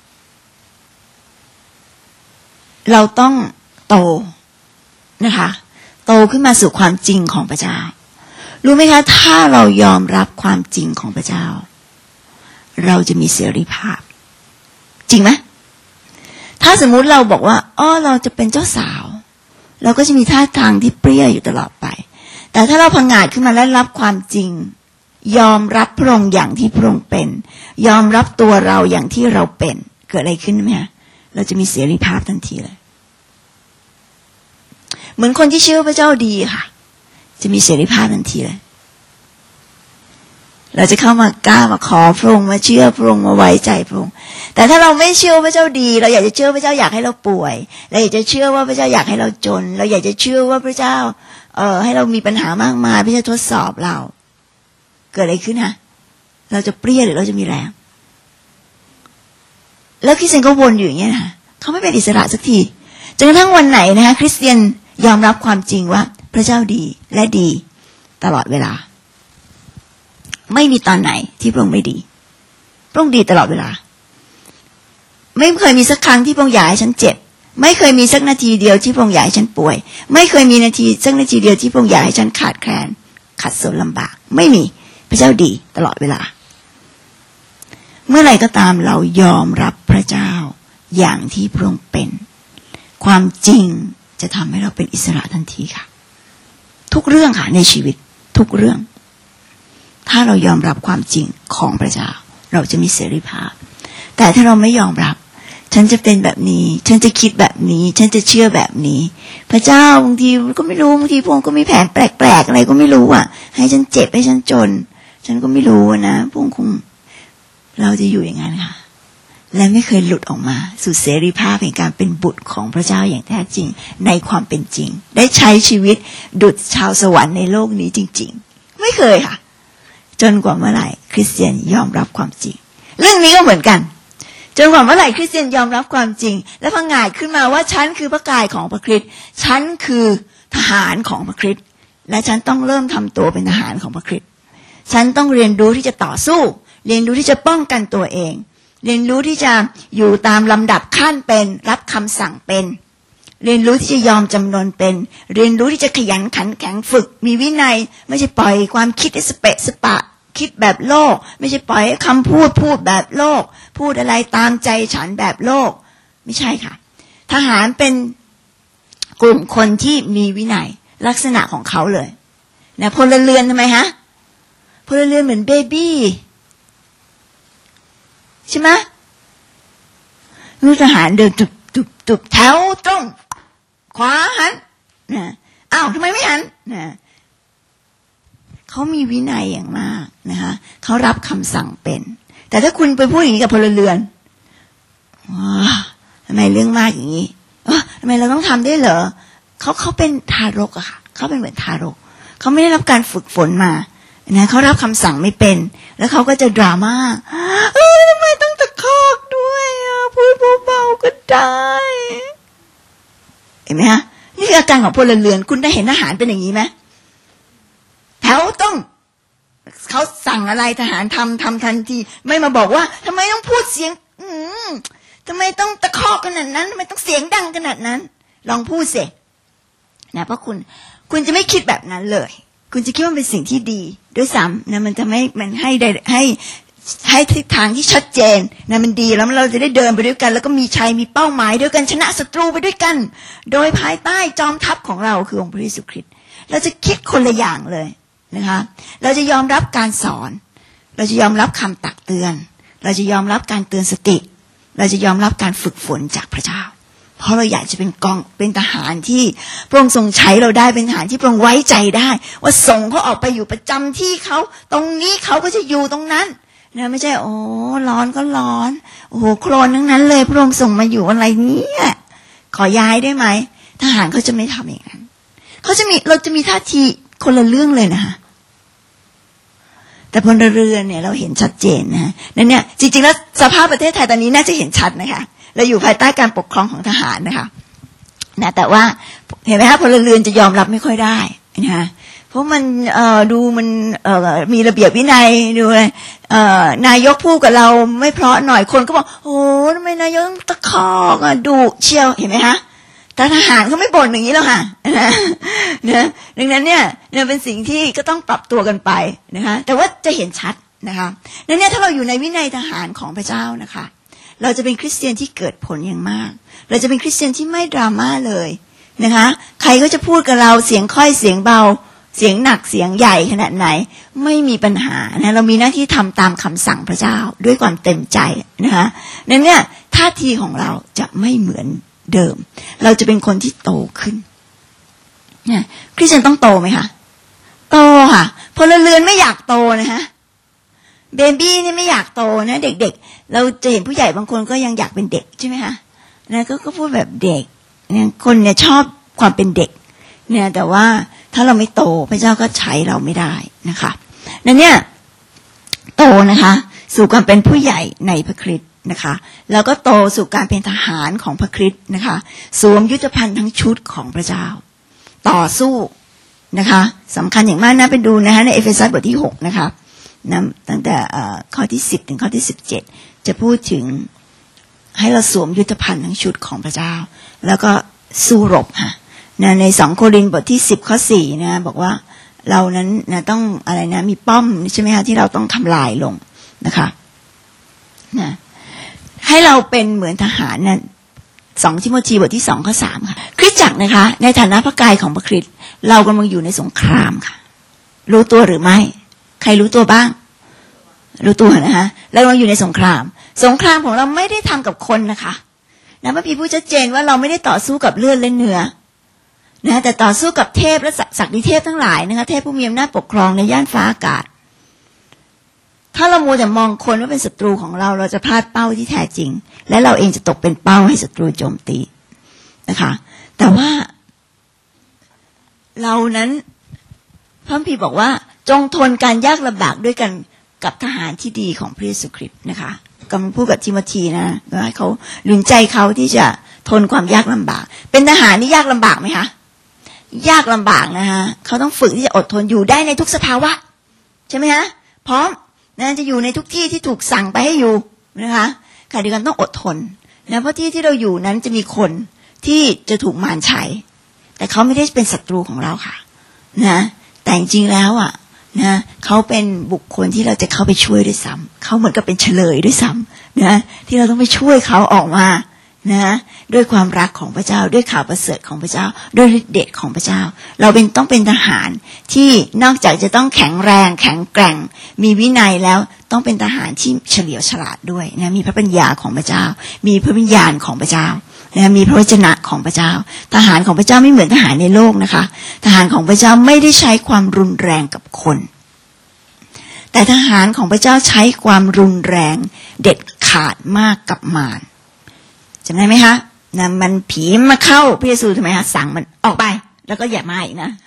เราต้องโตนะคะโตขึ้นมาสู่ความจริงของพระเจ้ารู้ไหมคะถ้าเรายอมรับความจริงของพระเจ้าเราจะมีเสรีภาพจริงไหมถ้าสมมุติเราบอกว่าเราจะเป็นเจ้าสาวเราก็จะมีท่าทางที่เปรี้ยอยู่ตลอดไปแต่ถ้าเราพังงาดขึ้นมาและรับความจริงยอมรับพระองค์อย่างที่พระองค์เป็นยอมรับตัวเราอย่างที่เราเป็นเกิดอะไรขึ้นไหมคะเราจะมีเสรีภาพทันทีเลยเหมือนคนที่เชื่อพระเจ้าดีค่ะจะมีเสรีภาพทันทีเลยเราจะเข้ามากล้ามาขอพระองค์มาเชื่อพระองค์มาไว้ใจพระองค์แต่ถ้าเราไม่เชื่อพระเจ้าดีเราอยากจะเชื่อพระเจ้าอยากให้เราป่วยเราอยากจะเชื่อว่าพระเจ้าอยากให้เราจนเราอยากจะเชื่อว่าพระเจ้าให้เรามีปัญหามากมายพระเจ้าทดสอบเราเกิดอะไรขึ้นฮะเราจะเปรี้ยหรือเราจะมีแรงแล้วคริสเตียนก็วนอยู่อย่างเงี้ยนะเขาไม่เป็นอิสระสักทีจนกระทั่งวันไหนนะคะคริสเตียนยอมรับความจริงว่าพระเจ้าดีและดีตลอดเวลาไม่มีตอนไหนที่พระองค์ไม่ดีพระองค์ดีตลอดเวลาไม่เคยมีสักครั้งที่พระองค์อยากให้ฉันเจ็บไม่เคยมีสักนาทีเดียวที่พระองค์อยากให้ฉันป่วยไม่เคยมีสักนาทีเดียวที่พระองค์อยากให้ฉันขาดแคลนขัดสนลำบากไม่มีพระเจ้าดีตลอดเวลาเมื่อไหร่ก็ตามเรายอมรับพระเจ้าอย่างที่พระองค์เป็นความจริงจะทำให้เราเป็นอิสระทันทีค่ะทุกเรื่องค่ะในชีวิตทุกเรื่องถ้าเรายอมรับความจริงของพระเจ้าเราจะมีเสรีภาพแต่ถ้าเราไม่ยอมรับฉันจะเป็นแบบนี้ฉันจะคิดแบบนี้ฉันจะเชื่อแบบนี้พระเจ้าบางทีก็ไม่รู้บางทีพระองค์ก็มีแผนแปลกๆอะไรก็ไม่รู้ให้ฉันเจ็บให้ฉันจนฉันก็ไม่รู้นะพระองค์คงเราจะอยู่อย่างนั้นค่ะและไม่เคยหลุดออกมาสู่เสรีภาพแห่งการเป็นบุตรของพระเจ้าอย่างแท้จริงในความเป็นจริงได้ใช้ชีวิตดุจชาวสวรรค์ในโลกนี้จริงๆไม่เคยค่ะจนกว่าเมื่อไหร่คริสเตียนยอมรับความจริงเรื่องนี้ก็เหมือนกันจนกว่าเมื่อไหร่คริสเตียนยอมรับความจริงและพังงาดขึ้นมาว่าฉันคือพระกายของพระคริสต์ฉันคือทหารของพระคริสต์และฉันต้องเริ่มทำตัวเป็นทหารของพระคริสต์ฉันต้องเรียนรู้ที่จะต่อสู้เรียนรู้ที่จะป้องกันตัวเองเรียนรู้ที่จะอยู่ตามลำดับขั้นเป็นรับคำสั่งเป็นเรียนรู้ที่จะยอมจำนนเป็นเรียนรู้ที่จะขยันขันแข็งฝึกมีวินัยไม่ใช่ปล่อยความคิดสเปะสปะคิดแบบโลกไม่ใช่ปล่อยคำพูดแบบโลกพูดอะไรตามใจฉันแบบโลกไม่ใช่ค่ะทหารเป็นกลุ่มคนที่มีวินัยลักษณะของเขาเลยนะพลเรือนทำไมฮะพลเรือนเหมือนเบบี้ใช่ไหมทหารเดินตุบแถวตรงขวาหันนะอ้าวทำไมไม่หันนะเขามีวินัยอย่างมากนะคะเขารับคำสั่งเป็นแต่ถ้าคุณไปพูดอย่างนี้กับพลเรือนทำไมเรื่องมากอย่างนี้ทำไมเราต้องทำได้เหรอเขาเป็นทารกอะค่ะเขาเป็นเหมือนทารกเขาไม่ได้รับการฝึกฝนมานะเขารับคำสั่งไม่เป็นแล้วเขาก็จะดราม่าทำไมต้องตะคอกด้วยพูดเบาๆก็ได้เห็นไหมฮะนี่คืออาการของพลเรือนคุณได้เห็นทหารเป็นอย่างนี้ไหมแถวต้องเขาสั่งอะไรทหารทำทันทีไม่มาบอกว่าทำไมต้องพูดเสียงทำไมต้องตะคอกขนาดนั้นทำไมต้องเสียงดังขนาดนั้นลองพูดสินะเพราะคุณจะไม่คิดแบบนั้นเลยคุณจะคิดว่าเป็นสิ่งที่ดีด้วยซ้ำนะมันจะไม่มันให้ทิศทางที่ชัดเจนนะมันดีแล้วเราจะได้เดินไปด้วยกันแล้วก็มีชัยมีเป้าหมายด้วยกันชนะศัตรูไปด้วยกันโดยภายใต้จอมทัพของเราคือองค์พระเยซูคริสต์เราจะคิดคนละอย่างเลยนะคะเราจะยอมรับการสอนเราจะยอมรับคำตักเตือนเราจะยอมรับการเตือนสติเราจะยอมรับการฝึกฝนจากพระเจ้าเพราะเราอยากจะเป็นทหารที่พระองค์ทรงใช้เราได้เป็นทหารที่พระองค์ไว้ใจได้ว่าส่งเขาออกไปอยู่ประจำที่เขาตรงนี้เขาก็จะอยู่ตรงนั้นนะไม่ใช่โอ้ร้อนก็ร้อนโอ้โหโคลนทั้งนั้นเลยพระองค์ส่งมาอยู่อะไรเนี่ยขอย้ายได้ไหมทหารเขาจะไม่ทำอย่างนั้นเราจะมีท่าทีคนละเรื่องเลยนะคะแต่พลเรือนเนี่ยเราเห็นชัดเจนนะนั่นเนี่ยจริงๆแล้วสภาพประเทศไทยตอนนี้น่าจะเห็นชัดนะคะเราอยู่ภายใต้การปกครองของทหารนะคะนะแต่ว่าเห็นไหมคะพลเรือนจะยอมรับไม่ค่อยได้นะคะเพราะมันดูมันมีระเบียบวินัยดูเลยนายกพูดกับเราไม่เพราะหน่อยคนก็บอกโอ้ทำไมนายกตะคอกดุเชียวเห็นไหมคะแต่ทหารเขาไม่บ่นอย่างนี้แล้วค่ะนะดังนั้นเนี่ยเป็นสิ่งที่ก็ต้องปรับตัวกันไปนะคะแต่ว่าจะเห็นชัดนะคะนั่นเนี่ยถ้าเราอยู่ในวินัยทหารของพระเจ้านะคะเราจะเป็นคริสเตียนที่เกิดผลอย่างมากเราจะเป็นคริสเตียนที่ไม่ดราม่าเลยนะคะใครก็จะพูดกับเราเสียงค่อยเสียงเบาเสียงหนักเสียงใหญ่ขนาดไหนไม่มีปัญหานะเรามีหน้าที่ทำตามคำสั่งพระเจ้าด้วยความเต็มใจนะคะนั่นเนี่ยท่าทีของเราจะไม่เหมือนเดิมเราจะเป็นคนที่โตขึ้นเนี่ยคริสเตียนต้องโตไหมคะโตค่ะพลเรือนไม่อยากโตนะฮะเบบี้นี่ไม่อยากโตนะเด็กๆเราจะเห็นผู้ใหญ่บางคนก็ยังอยากเป็นเด็กใช่ไหมคะนะก็พูดแบบเด็กเนี่ยคนเนี่ยชอบความเป็นเด็กเนี่ยแต่ว่าถ้าเราไม่โตพระเจ้าก็ใช้เราไม่ได้นะคะนั่นเนี่ยโตนะคะสู่การเป็นผู้ใหญ่ในพระคริสต์นะคะแล้วก็โตสู่การเป็นทหารของพระคริสต์นะคะสวมยุทธภัณฑ์ทั้งชุดของพระเจ้าต่อสู้นะคะสำคัญอย่างมากนะไปดูนะคะในเอเฟซัสบทที่6นะคะนะตั้งแต่ข้อที่10ถึงข้อที่17จะพูดถึงให้เราสวมยุทธภัณฑ์ทั้งชุดของพระเจ้าแล้วก็สู้รบค่ะนะใน2โครินธ์บทที่10ข้อ4นะบอกว่าเรานั้นนะต้องอะไรนะมีป้อมใช่ไหมคะที่เราต้องทำลายลงนะคะนะให้เราเป็นเหมือนทหารนะ2ทิโมธีบทที่2ข้อ3ค่ะคริสตจักรนะคะในฐานะพระกายของพระคริสต์เรากำลังอยู่ในสงครามค่ะรู้ตัวหรือไม่ใครรู้ตัวบ้างรู้ตัวนะคะแล้วเราอยู่ในสงครามของเราไม่ได้ทำกับคนนะคะนะพระพีพูดชัดเจนว่าเราไม่ได้ต่อสู้กับเลือดและเนื้อนะแต่ต่อสู้กับเทพและศักดิเทพทั้งหลายนะคะเทพผู้มีอำนาจปกครองในย่านฟ้าอากาศถ้าเรามัวแต่มองคนว่าเป็นศัตรูของเราเราจะพลาดเป้าที่แท้จริงและเราเองจะตกเป็นเป้าให้ศัตรูโจมตีนะคะแต่ว่าเรานั้นพระคัมภีร์บอกว่าจงทนการยากลำบากด้วยกันกับทหารที่ดีของพระเยซูคริสต์นะคะกำลังพูดกับทิโมธีนะให้เขาหนุนใจเขาที่จะทนความยากลำบากเป็นทหารนี่ยากลำบากไหมคะยากลำบากนะคะเขาต้องฝึกที่จะอดทนอยู่ได้ในทุกสภาวะใช่ไหมคะพร้อมนะจะอยู่ในทุกที่ที่ถูกสั่งไปให้อยู่นะคะขณะเดียวกันต้องอดทนนะเพราะที่เราอยู่นั้นจะมีคนที่จะถูกมารใช้แต่เขาไม่ได้เป็นศัตรูของเราค่ะนะแต่จริงๆแล้วอ่ะนะเขาเป็นบุคคลที่เราจะเข้าไปช่วยด้วยซ้ำเขาเหมือนกับเป็นเฉลยด้วยซ้ำนะที่เราต้องไปช่วยเขาออกมานะด้วยความรักของพระเจ้าด้วยข่าวประเสริฐของพระเจ้าด้วยฤทธิ์เดชของพระเจ้าเราต้องเป็นทหารที่นอกจากจะต้องแข็งแรงแข็งแกร่งมีวินัยแล้วต้องเป็นทหารที่เฉลียวฉลาดด้วยนะมีพระปัญญาของพระเจ้ามีพระวิญญาณของพระเจ้านะมีพระวจนะของพระเจ้าทหารของพระเจ้าไม่เหมือนทหารในโลกนะคะทหารของพระเจ้าไม่ได้ใช้ความรุนแรงกับคนแต่ทหารของพระเจ้าใช้ความรุนแรงเด็ดขาดมากกับมารจำได้ไหมคะนะมันผีมาเข้าพระเยซูทำไมคะสั่งมันออกไปแล้วก็อย่ามาอีกนะ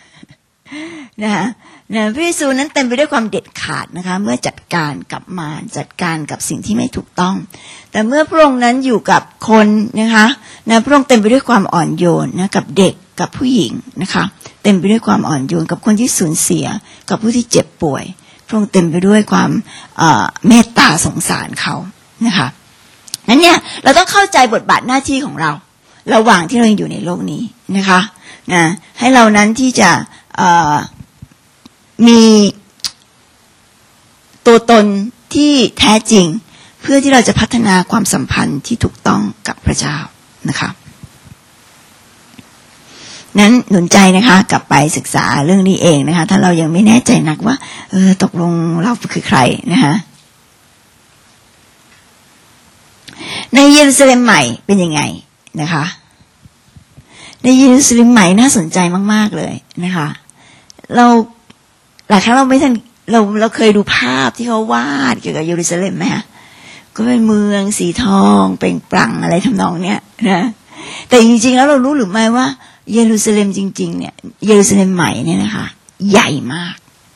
พระเยซูนั้นเต็มไปด้วยความเด็ดขาดนะคะเมื่อจัดการกับมารจัดการกับสิ่งที่ไม่ถูกต้องแต่เมื่อพระองค์นั้นอยู่กับคนนะคะพระองค์เต็มไปด้วยความอ่อนโยนนะกับเด็กกับผู้หญิงนะคะเต็มไปด้วยความอ่อนโยนกับคนที่สูญเสียกับผู้ที่เจ็บป่วยพระองค์เต็มไปด้วยความเมตตาสงสารเขานะคะนั้นเนี่ยเราต้องเข้าใจบทบาทหน้าที่ของเราระหว่างที่เรายังอยู่ในโลกนี้นะคะนะให้เรานั้นที่จะมีตัวตนที่แท้จริงเพื่อที่เราจะพัฒนาความสัมพันธ์ที่ถูกต้องกับพระเจ้านะคะนั้นหนุนใจนะคะกลับไปศึกษาเรื่องนี้เองนะคะถ้าเรายังไม่แน่ใจนักว่าตกลงเราคือใครนะคะในเยรูซาเล็มใหม่เป็นยังไงนะคะในเยรูซาเล็มใหม่น่าสนใจมากๆเลยนะคะเราหลายครั้งเราไม่ทันเราเคยดูภาพที่เขาวาดเกี่ยวกับเยรูซาเล็มไหมคะก็เป็นเมืองสีทองเปล่งปลั่งอะไรทำนองเนี้ยนะแต่จริงๆแล้วเรารู้หรือไม่ว่าเยรูซาเล็มจริงๆเนี่ยเยรูซาเล็มใหม่เนี่ยนะคะใหญ่มาก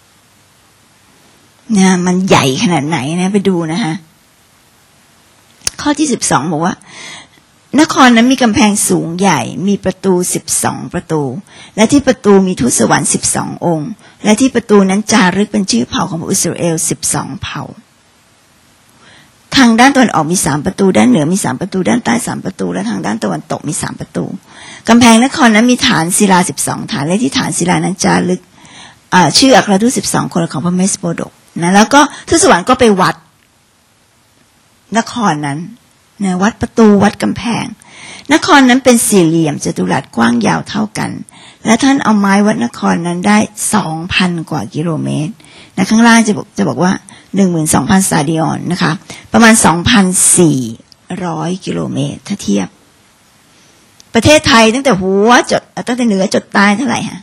นะมันใหญ่ขนาดไหนนะไปดูนะคะข้อที่12บอกว่านครนั้นมีกำแพงสูงใหญ่มีประตู12ประตูและที่ประตูมีทูตสวรรค์12องค์และที่ประตูนั้นจารึกเป็นชื่อเผ่าของอิสราเอล12เผ่าทางด้านตะวันออกมี3ประตูด้านเหนือมี3ประตูด้านใต้3ประตูและทางด้านตะวันตกมี3ประตูกำแพงนครนั้นมีฐานศิลา12ฐานและที่ฐานศิลานั้นจารึกชื่ออัครทูต12คนของพระเมสโปดกนะแล้วก็ทูตสวรรค์ก็ไปวัดนครนั้นนะวัดประตูวัดกำแพงนครนั้นเป็นสี่เหลี่ยมจัตุรัสกว้างยาวเท่ากันและท่านเอาไม้วัดนครนั้นได้ 2,000 กว่ากิโลเมตรนะข้างล่างจะบอกว่า 12,000 ซาดิออนนะคะประมาณ 2,400 กิโลเมตรถ้าเทียบประเทศไทยตั้งแต่เหนือจดใต้เท่าไหร่ฮะ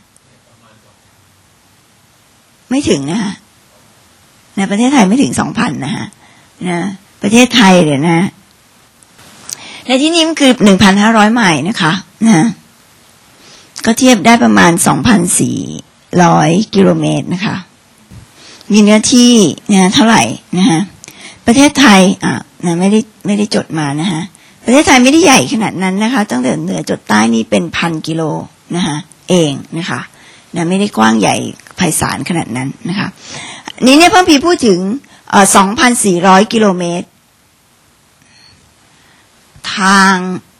ไม่ถึงนะคะนะประเทศไทยไม่ถึง 2,000 นะคะนะประเทศไทยเลยนะในที่นี้มันคือ 1,500 ไมล์นะคะนะก็เทียบได้ประมาณ 2,400 กิโลเมตรนะคะมีเนื้อที่นะเท่าไหร่นะคะประเทศไทยนะไม่ได้จดมานะคะประเทศไทยไม่ได้ใหญ่ขนาดนั้นนะคะตั้งแต่เหนือจดใต้นี่เป็น 1,000 กิโลนะคะเองนะคะนะไม่ได้กว้างใหญ่ไพศาลขนาดนั้นนะคะนี้เนี่ยพระคัมภีร์พูดถึง2,400 กิโลเมตรทาง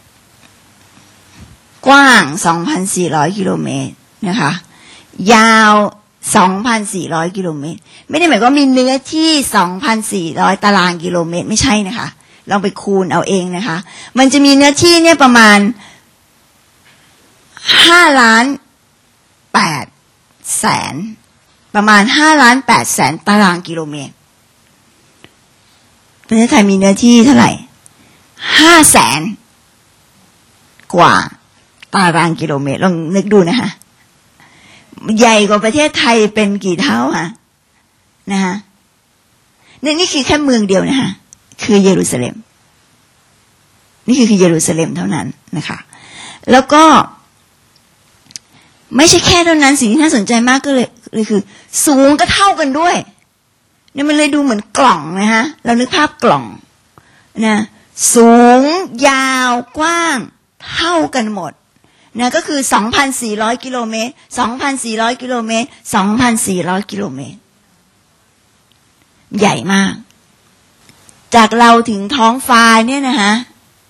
กว้าง 2,400 กิโลเมตรนะคะยาว 2,400 กิโลเมตรไม่ได้หมายความว่ามีเนื้อที่ 2,400 ตารางกิโลเมตรไม่ใช่นะคะลองไปคูณเอาเองนะคะมันจะมีเนื้อที่เนี่ยประมาณ5,800,000 ประมาณ5,800,000 ตารางกิโลเมตรประเทศไทยมีเนื้อที่เท่าไหร่500,000 กว่าตารางกิโลเมตรลองนึกดูนะคะใหญ่กว่าประเทศไทยเป็นกี่เท่าคะนะคะนี่คือแค่เมืองเดียวนะคะคือเยรูซาเล็มนี่คือเยรูซาเล็มเท่านั้นนะคะแล้วก็ไม่ใช่แค่เท่านั้นสิ่งที่น่าสนใจมากก็เลยคือสูงก็เท่ากันด้วยเนี่ยมันเลยดูเหมือนกล่องนะฮะเรานึกภาพกล่องนะสูงยาวกว้างเท่ากันหมดนะก็คือ 2,400 กิโลเมตร 2,400 กิโลเมตร 2,400 กิโลเมตรใหญ่มากจากเราถึงท้องฟ้าเนี่ยนะฮะ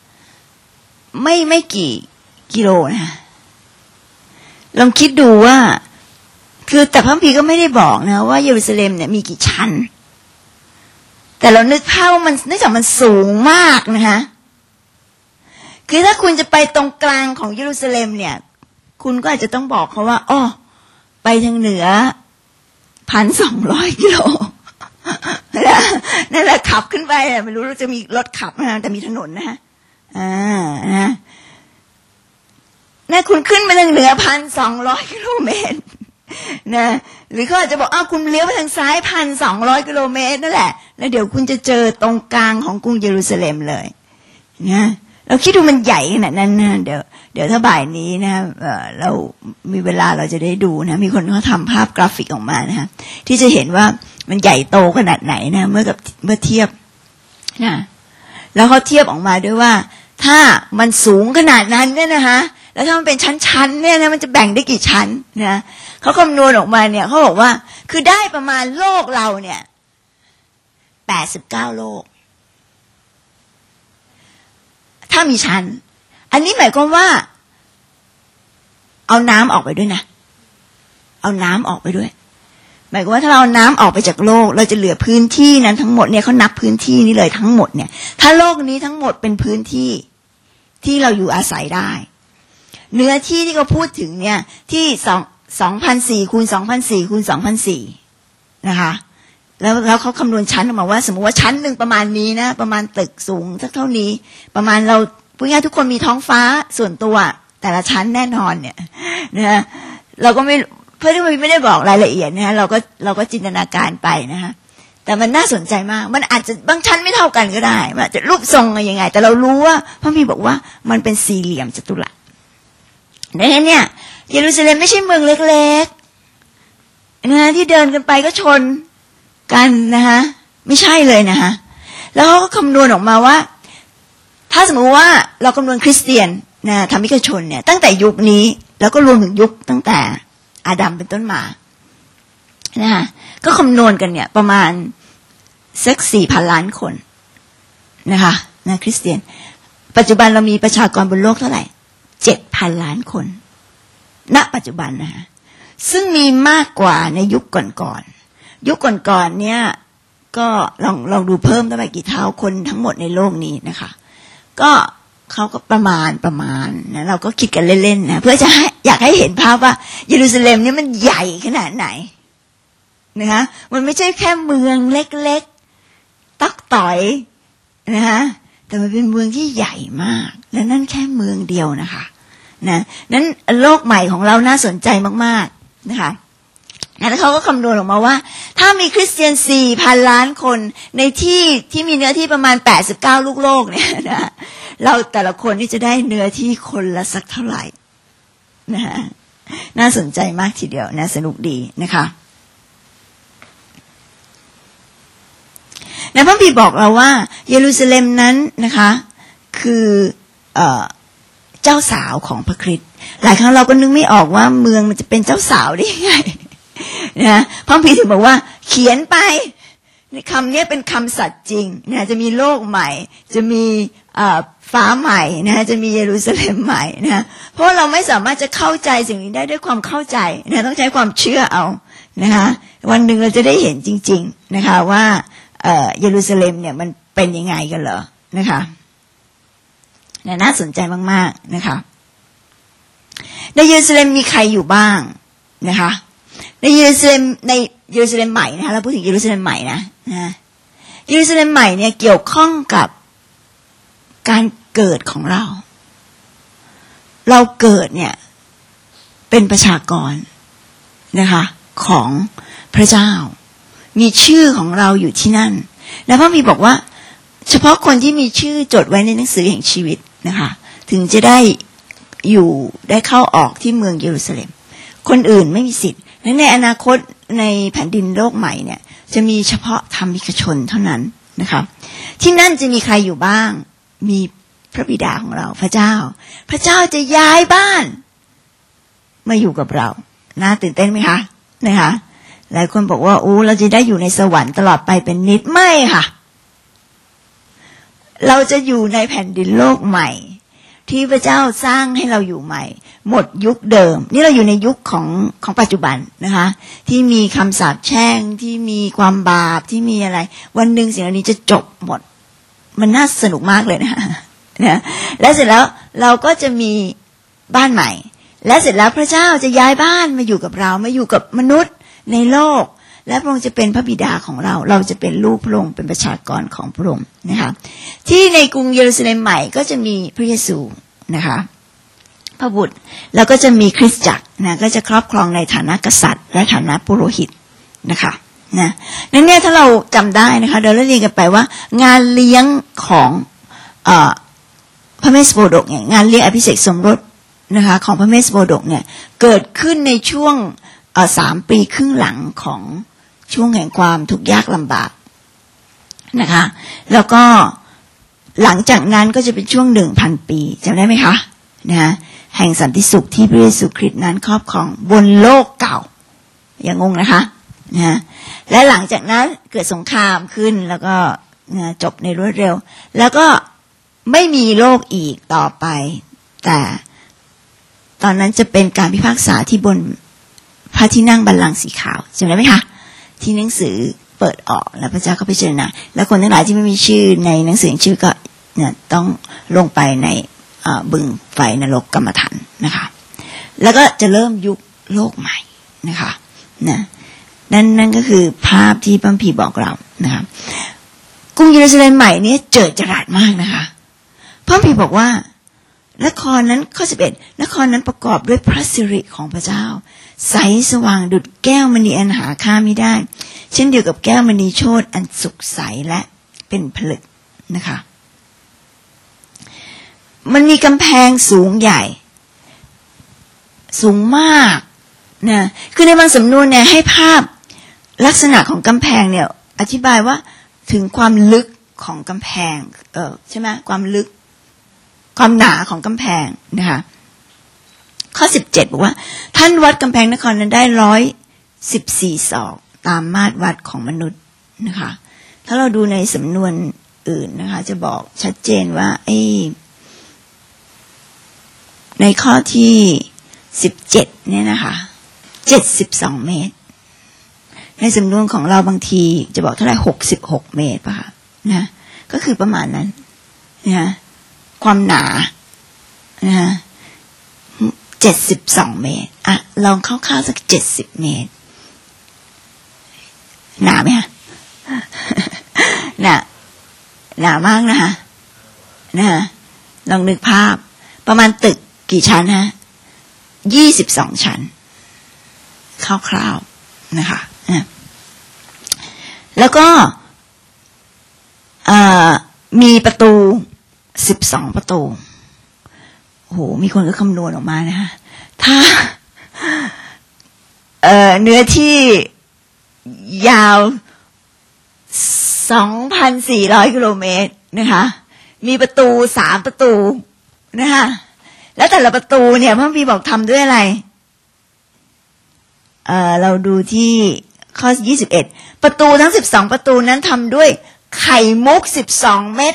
ไม่กี่กิโลนะลองคิดดูว่าคือแต่พระคัมภีร์ก็ไม่ได้บอกนะว่าเยรูซาเล็มเนี่ยมีกี่ชั้นแต่เรานึกภาพว่ามันเนื่องจากมันสูงมากนะคะคือถ้าคุณจะไปตรงกลางของเยรูซาเล็มเนี่ยคุณก็อาจจะต้องบอกเขาว่าอ้อไปทางเหนือ 1,200 กิโลนั่นแหละขับขึ้นไปไม่รู้จะมีรถขับนะแต่มีถนนนะฮะนะคุณขึ้นไปทางเหนือ 1,200 กิโลเมตรนะหรือเขาอาจจะบอกคุณเลี้ยวไปทางซ้าย 1,200 กิโลเมตรนั่นแหละแล้วเดี๋ยวคุณจะเจอตรงกลางของกรุงเยรูซาเล็มเลยนะเราคิดดูมันใหญ่ขนาดนั้นนะเดี๋ยวถ้าบ่ายนี้นะเรามีเวลาเราจะได้ดูนะมีคนเขาทำภาพกราฟิกออกมานะที่จะเห็นว่ามันใหญ่โตขนาดไหนนะเมื่อเทียบนะแล้วเขาเทียบออกมาด้วยว่าถ้ามันสูงขนาดนั้นเนี่ยนะคะแล้วถ้ามันเป็นชั้นๆเนี่ยนะมันจะแบ่งได้กี่ชั้นนะเขาคำนวณออกมาเนี่ยเขาบอกว่าคือได้ประมาณโลกเราเนี่ย89โลกถ้ามีชั้นอันนี้หมายความว่าเอาน้ำออกไปด้วยนะเอาน้ำออกไปด้วยหมายความว่าถ้าเราเอาน้ำออกไปจากโลกเราจะเหลือพื้นที่นั้นทั้งหมดเนี่ยเขานับพื้นที่นี้เลยทั้งหมดเนี่ยถ้าโลกนี้ทั้งหมดเป็นพื้นที่ที่เราอยู่อาศัยได้เนื้อที่ที่เขาพูดถึงเนี่ยที่2,400 คูณ 2,400 คูณ 2,400 นะคะแล้วเขาคำนวณชั้นออกมาว่าสมมติว่าชั้นหนึ่งประมาณนี้นะประมาณตึกสูงสักเท่านี้ประมาณเราพูดง่ายทุกคนมีท้องฟ้าส่วนตัวแต่ละชั้นแน่นอนเนี่ยนะเราก็เพื่อนที่ไม่ได้บอกรายละเอียดนะเราก็จินตนาการไปนะคะแต่มันน่าสนใจมากมันอาจจะบางชั้นไม่เท่ากันก็ได้มันอาจจะรูปทรงอะไรยังไงแต่เรารู้ว่าพระคัมภีร์บอกว่ามันเป็นสี่เหลี่ยมจัตุรัสดังนั้นเนี่ยเยรูซาเล็มไม่ใช่เมืองเล็กๆนะที่เดินกันไปก็ชนกันนะคะไม่ใช่เลยนะคะแล้วเขาก็คำนวณออกมาว่าถ้าสมมติว่าเราคำนวณคริสเตียนนะธรรมิกชนเนี่ยตั้งแต่ยุคนี้แล้วก็รวมถึงยุคตั้งแต่อาดัมเป็นต้นมานะคะก็คำนวณกันเนี่ยประมาณสัก 4,000 ล้านคนนะคะนะคริสเตียนปัจจุบันเรามีประชากรบนโลกเท่าไหร่ 7,000 ล้านคนณปัจจุบันนะคะซึ่งมีมากกว่าในยุคก่อนๆยุคก่อนๆเนี่ยก็ลองดูเพิ่มตั้งไปกี่เท่าคนทั้งหมดในโลกนี้นะคะก็เขาก็ประมาณนะเราก็คิดกันเล่นๆนะเพื่อจะอยากให้เห็นภาพว่าเยรูซาเล็มเนี่ยมันใหญ่ขนาดไหนนะคะมันไม่ใช่แค่เมืองเล็กๆตักต่อยนะคะแต่มันเป็นเมืองที่ใหญ่มากและนั่นแค่เมืองเดียวนะคะนะนั้นโลกใหม่ของเราน่าสนใจมากๆนะคะแล้วเขาก็คำนวณออกมาว่าถ้ามีคริสเตียน 4,000 ล้านคนในที่มีเนื้อที่ประมาณ89ลูกโลกเนี่ยนะเราแต่ละคนที่จะได้เนื้อที่คนละสักเท่าไหร่นะฮะน่าสนใจมากทีเดียวนะสนุกดีนะคะในพระคัมภีร์บอกเราว่าเยรูซาเล็มนั้นนะคะคือเจ้าสาวของพระคริสต์หลายครั้งเราก็นึกไม่ออกว่าเมืองมันจะเป็นเจ้าสาวได้ยังไงนะพระคัมภีร์ถึงบอกว่าเขียนไปคำนี้เป็นคำสัตย์จริงนะจะมีโลกใหม่จะมีฟ้าใหม่นะจะมีเยรูซาเล็มใหม่นะเพราะเราไม่สามารถจะเข้าใจสิ่งนี้ได้ด้วยความเข้าใจนะต้องใช้ความเชื่อเอานะคะวันหนึ่งเราจะได้เห็นจริงๆนะคะว่าเยรูซาเล็มเนี่ยมันเป็นยังไงกันเหรอนะคะน่าสนใจมากๆนะคะในเยรูซาเล็มมีใครอยู่บ้างนะคะในเยรูซาเล็มใหม่นะคะเราพูดถึงเยรูซาเล็มใหม่นะเยรูซาเล็มใหม่เนี่ยเกี่ยวข้องกับการเกิดของเราเกิดเนี่ยเป็นประชากรนะคะของพระเจ้ามีชื่อของเราอยู่ที่นั่นแล้วพระมีบอกว่าเฉพาะคนที่มีชื่อจดไว้ในหนังสือแห่งชีวิตนะคะถึงจะได้อยู่ได้เข้าออกที่เมืองเยรูซาเล็มคนอื่นไม่มีสิทธิ์และในอนาคตในแผ่นดินโลกใหม่เนี่ยจะมีเฉพาะธรรมิกชนเท่านั้นนะคะที่นั่นจะมีใครอยู่บ้างมีพระบิดาของเราพระเจ้าจะย้ายบ้านมาอยู่กับเราน่าตื่นเต้นไหมคะนะคะหลายคนบอกว่าเราจะได้อยู่ในสวรรค์ตลอดไปเป็นนิจไม่ค่ะเราจะอยู่ในแผ่นดินโลกใหม่ที่พระเจ้าสร้างให้เราอยู่ใหม่หมดยุคเดิมนี่เราอยู่ในยุคของปัจจุบันนะคะที่มีคำสาปแช่งที่มีความบาปที่มีอะไรวันหนึ่งสิ่งเหล่านี้จะจบหมดมันน่าสนุกมากเลยนะแล้วเสร็จแล้วเราก็จะมีบ้านใหม่และเสร็จแล้วพระเจ้าจะย้ายบ้านมาอยู่กับเรามาอยู่กับมนุษย์ในโลกและพระองค์จะเป็นพระบิดาของเราจะเป็นลูกพระองค์เป็นประชากรของพระองค์นะคะที่ในกรุงเยรูซาเล็มใหม่ก็จะมีพระเยซูนะคะพระบุตรแล้วก็จะมีคริสตจักรนะก็จะครอบครองในฐานะกษัตริย์และฐานะปุโรหิตนะคะนะนั่นเนี่ยถ้าเราจำได้นะคะเดี๋ยวเราเรียนกันไปว่างานเลี้ยงของพระเมสสโปดกเนี่ยงานเลี้ยงอภิเษกสมรสนะคะของพระเมสสโปดกเนี่ยเกิดขึ้นในช่วง3 ปีครึ่งหลังของช่วงแห่งความทุกข์ยากลำบากนะคะแล้วก็หลังจากนั้นก็จะเป็นช่วง 1,000 ปีจำได้ไหมคะนะแห่งสันติสุขที่พระเยซูคริสต์นั้นครอบครองบนโลกเก่าอย่างงงนะคะนะและหลังจากนั้นเกิดสงครามขึ้นแล้วก็จบในรวดเร็วแล้วก็ไม่มีโลกอีกต่อไปแต่ตอนนั้นจะเป็นการพิพากษาที่บนพระที่นั่งบัลลังก์สีขาวจำได้ไหมคะที่หนังสือเปิดออกแล้วพระเจ้าก็พิจารณาแล้วคนทั้งหลายที่ไม่มีชื่อในหนังสือชื่อก็เนี่ยต้องลงไปในบึงไฟนรกกรรมฐานนะคะแล้วก็จะเริ่มยุคโลกใหม่นะคะนั่นก็คือภาพที่พระคัมภีร์บอกเรานะคะกรุงเยรูซาเล็มใหม่นี้เจิดจรัสมากนะคะพระคัมภีร์บอกว่านครนั้นข้อ11นครนั้นประกอบด้วยพระสิริของพระเจ้าใสสว่างดุจแก้วมณีอันหาค่าไม่ได้เช่นเดียวกับแก้วมณีโชติอันสุกใสและเป็นผลึกนะคะมันมีกำแพงสูงใหญ่สูงมากนะคือในบางสำนวนเนี่ยให้ภาพลักษณะของกำแพงเนี่ยอธิบายว่าถึงความลึกของกำแพงใช่ไหมความลึกความหนาของกำแพงนะคะข้อ17บอกว่าท่านวัดกำแพงนครนั้นได้114 ศอกตามมาตรวัดของมนุษย์นะคะถ้าเราดูในสำนวนอื่นนะคะจะบอกชัดเจนว่าในข้อที่17เนี่ยนะคะ72 เมตรในสำนวนของเราบางทีจะบอกเท่าไหร่66 เมตรป่ะคะนะก็คือประมาณนั้นนะความหนานะ72 เมตรอ่ะลองคร่าวๆสัก70 เมตรหนาไหมคะหนามากนะคะลองนึกภาพประมาณตึกกี่ชั้นฮะ22 ชั้นคร่าวๆนะคะแล้วก็มีประตู12 ประตูโหมีคนก็คำนวณออกมานะคะถ้าเนื้อที่ยาว 2,400 กิโลเมตรนะคะมีประตู3 ประตูนะคะแล้วแต่ละประตูเนี่ยพระคัมภีร์บอกทำด้วยอะไรเราดูที่ข้อ21ประตูทั้ง12 ประตูนั้นทำด้วยไข่มุก12 เม็ด